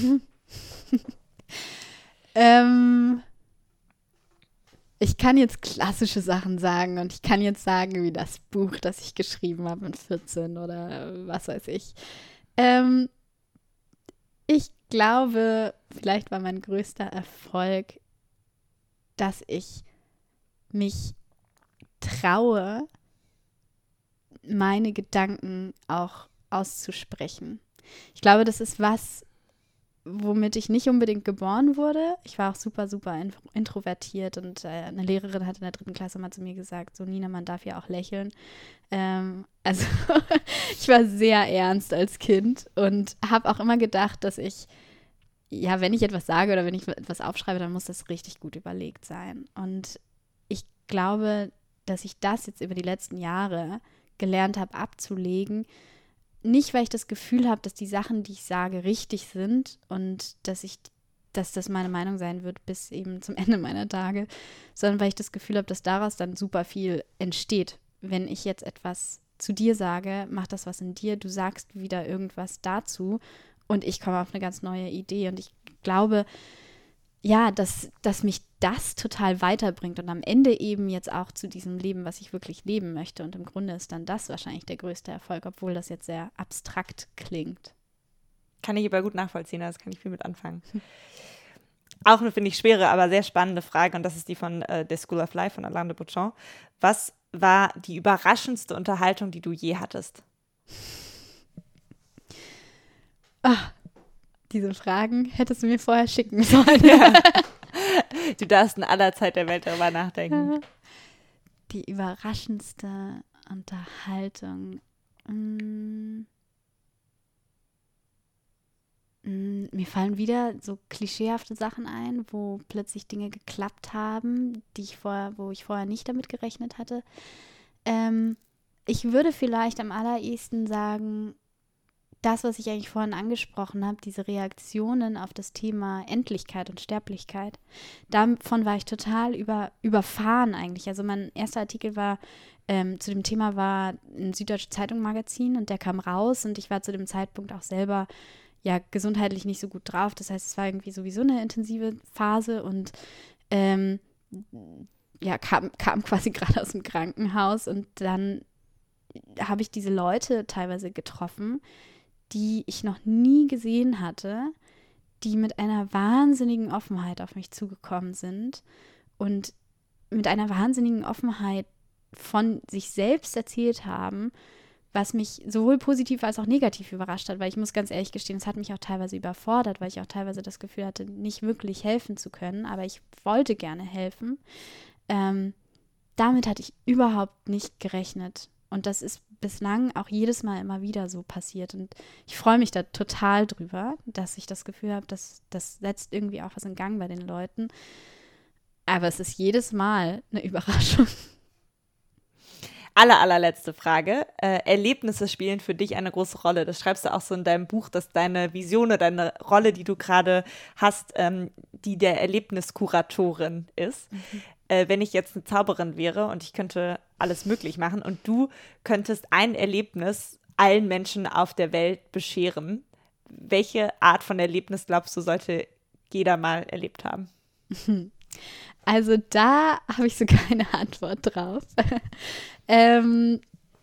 ähm, ich kann jetzt klassische Sachen sagen und ich kann jetzt sagen, wie das Buch, das ich geschrieben habe mit vierzehn oder was weiß ich. Ähm, ich glaube, vielleicht war mein größter Erfolg, dass ich mich traue, meine Gedanken auch auszusprechen. Ich glaube, das ist was, womit ich nicht unbedingt geboren wurde. Ich war auch super, super in- introvertiert und äh, eine Lehrerin hat in der dritten Klasse mal zu mir gesagt, so Nina, man darf ja auch lächeln. Ähm, also ich war sehr ernst als Kind und habe auch immer gedacht, dass ich, ja, wenn ich etwas sage oder wenn ich etwas aufschreibe, dann muss das richtig gut überlegt sein. Und ich glaube, dass ich das jetzt über die letzten Jahre gelernt habe abzulegen, nicht, weil ich das Gefühl habe, dass die Sachen, die ich sage, richtig sind und dass ich, dass das meine Meinung sein wird bis eben zum Ende meiner Tage, sondern weil ich das Gefühl habe, dass daraus dann super viel entsteht. Wenn ich jetzt etwas zu dir sage, mach das was in dir, du sagst wieder irgendwas dazu und ich komme auf eine ganz neue Idee. Und ich glaube, ja, dass, dass mich das total weiterbringt und am Ende eben jetzt auch zu diesem Leben, was ich wirklich leben möchte. Und im Grunde ist dann das wahrscheinlich der größte Erfolg, obwohl das jetzt sehr abstrakt klingt. Kann ich aber gut nachvollziehen, das kann ich viel mit anfangen. Auch eine, finde ich, schwere, aber sehr spannende Frage und das ist die von äh, der School of Life von Alain de Botton. Was war die überraschendste Unterhaltung, die du je hattest? Ah. Diese Fragen hättest du mir vorher schicken sollen. Ja. Du darfst in aller Zeit der Welt darüber nachdenken. Die überraschendste Unterhaltung. Mm. Mm, mir fallen wieder so klischeehafte Sachen ein, wo plötzlich Dinge geklappt haben, die ich vorher, wo ich vorher nicht damit gerechnet hatte. Ähm, ich würde vielleicht am allerersten sagen, das, was ich eigentlich vorhin angesprochen habe, diese Reaktionen auf das Thema Endlichkeit und Sterblichkeit, davon war ich total über, überfahren eigentlich. Also mein erster Artikel war, ähm, zu dem Thema war ein Süddeutsche Zeitung Magazin und der kam raus und ich war zu dem Zeitpunkt auch selber ja gesundheitlich nicht so gut drauf. Das heißt, es war irgendwie sowieso eine intensive Phase und ähm, ja, kam, kam quasi gerade aus dem Krankenhaus und dann habe ich diese Leute teilweise getroffen, die ich noch nie gesehen hatte, die mit einer wahnsinnigen Offenheit auf mich zugekommen sind und mit einer wahnsinnigen Offenheit von sich selbst erzählt haben, was mich sowohl positiv als auch negativ überrascht hat, weil ich muss ganz ehrlich gestehen, es hat mich auch teilweise überfordert, weil ich auch teilweise das Gefühl hatte, nicht wirklich helfen zu können, aber ich wollte gerne helfen. Ähm, damit hatte ich überhaupt nicht gerechnet. Und das ist bislang auch jedes Mal immer wieder so passiert. Und ich freue mich da total drüber, dass ich das Gefühl habe, dass das setzt irgendwie auch was in Gang bei den Leuten. Aber es ist jedes Mal eine Überraschung. Aller, allerletzte Frage. Äh, Erlebnisse spielen für dich eine große Rolle. Das schreibst du auch so in deinem Buch, dass deine Vision oder deine Rolle, die du gerade hast, ähm, die der Erlebniskuratorin ist. Mhm. Äh, wenn ich jetzt eine Zauberin wäre und ich könnte alles möglich machen und du könntest ein Erlebnis allen Menschen auf der Welt bescheren, welche Art von Erlebnis, glaubst du, sollte jeder mal erlebt haben? Also da habe ich sogar eine Antwort drauf. ähm,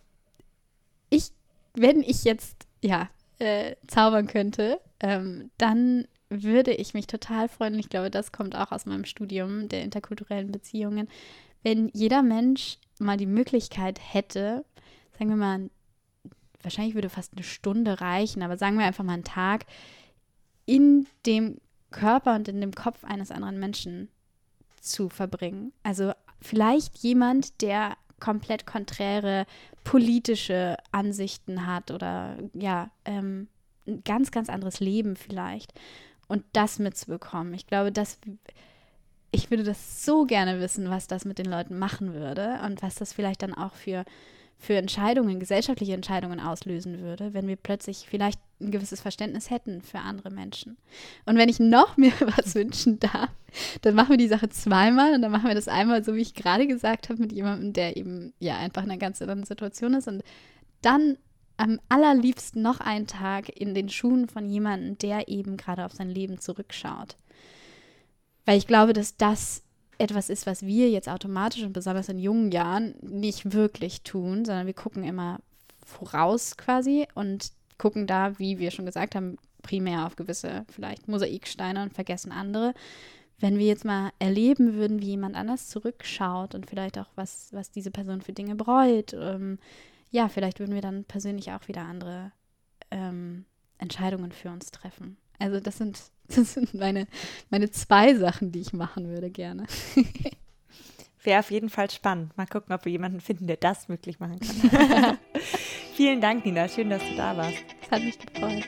ich, wenn ich jetzt ja äh, zaubern könnte, ähm, dann würde ich mich total freuen, und ich glaube, das kommt auch aus meinem Studium der interkulturellen Beziehungen, wenn jeder Mensch mal die Möglichkeit hätte, sagen wir mal, wahrscheinlich würde fast eine Stunde reichen, aber sagen wir einfach mal einen Tag, in dem Körper und in dem Kopf eines anderen Menschen zu verbringen. Also vielleicht jemand, der komplett konträre politische Ansichten hat oder ja, ähm, ein ganz, ganz anderes Leben vielleicht. Und das mitzubekommen. Ich glaube, das, ich würde das so gerne wissen, was das mit den Leuten machen würde und was das vielleicht dann auch für, für Entscheidungen, gesellschaftliche Entscheidungen auslösen würde, wenn wir plötzlich vielleicht ein gewisses Verständnis hätten für andere Menschen. Und wenn ich noch mir was wünschen darf, dann machen wir die Sache zweimal und dann machen wir das einmal, so wie ich gerade gesagt habe, mit jemandem, der eben ja einfach in einer ganz anderen Situation ist und dann am allerliebsten noch einen Tag in den Schuhen von jemandem, der eben gerade auf sein Leben zurückschaut. Weil ich glaube, dass das etwas ist, was wir jetzt automatisch und besonders in jungen Jahren nicht wirklich tun, sondern wir gucken immer voraus quasi und gucken da, wie wir schon gesagt haben, primär auf gewisse vielleicht Mosaiksteine und vergessen andere. Wenn wir jetzt mal erleben würden, wie jemand anders zurückschaut und vielleicht auch, was, was diese Person für Dinge bereut, ähm, ja, vielleicht würden wir dann persönlich auch wieder andere ähm, Entscheidungen für uns treffen. Also das sind, das sind meine, meine zwei Sachen, die ich machen würde gerne. Wäre auf jeden Fall spannend. Mal gucken, ob wir jemanden finden, der das möglich machen kann. Vielen Dank, Nina. Schön, dass du da warst. Es hat mich gefreut.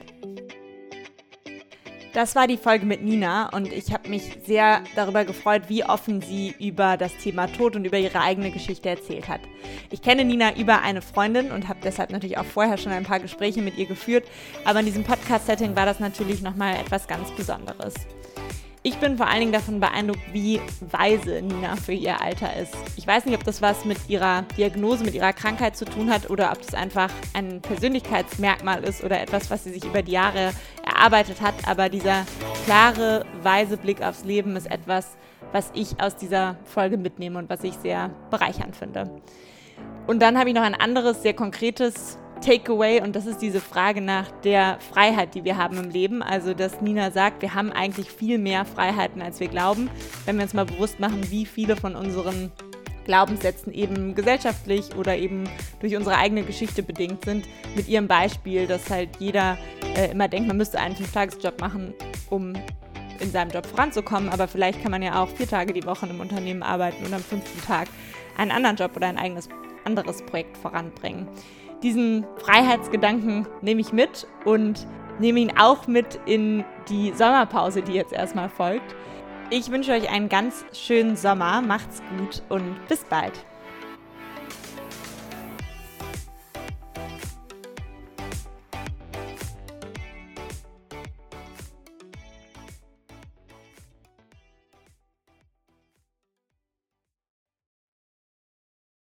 Das war die Folge mit Nina und ich habe mich sehr darüber gefreut, wie offen sie über das Thema Tod und über ihre eigene Geschichte erzählt hat. Ich kenne Nina über eine Freundin und habe deshalb natürlich auch vorher schon ein paar Gespräche mit ihr geführt, aber in diesem Podcast-Setting war das natürlich nochmal etwas ganz Besonderes. Ich bin vor allen Dingen davon beeindruckt, wie weise Nina für ihr Alter ist. Ich weiß nicht, ob das was mit ihrer Diagnose, mit ihrer Krankheit zu tun hat oder ob das einfach ein Persönlichkeitsmerkmal ist oder etwas, was sie sich über die Jahre erarbeitet hat. Aber dieser klare, weise Blick aufs Leben ist etwas, was ich aus dieser Folge mitnehme und was ich sehr bereichernd finde. Und dann habe ich noch ein anderes, sehr konkretes Takeaway und das ist diese Frage nach der Freiheit, die wir haben im Leben. Also, dass Nina sagt, wir haben eigentlich viel mehr Freiheiten, als wir glauben, wenn wir uns mal bewusst machen, wie viele von unseren Glaubenssätzen eben gesellschaftlich oder eben durch unsere eigene Geschichte bedingt sind. Mit ihrem Beispiel, dass halt jeder äh, immer denkt, man müsste einen Fünf-Tages-Job machen, um in seinem Job voranzukommen, aber vielleicht kann man ja auch vier Tage die Woche in einem Unternehmen arbeiten und am fünften Tag einen anderen Job oder ein eigenes anderes Projekt voranbringen. Diesen Freiheitsgedanken nehme ich mit und nehme ihn auch mit in die Sommerpause, die jetzt erstmal folgt. Ich wünsche euch einen ganz schönen Sommer, macht's gut und bis bald.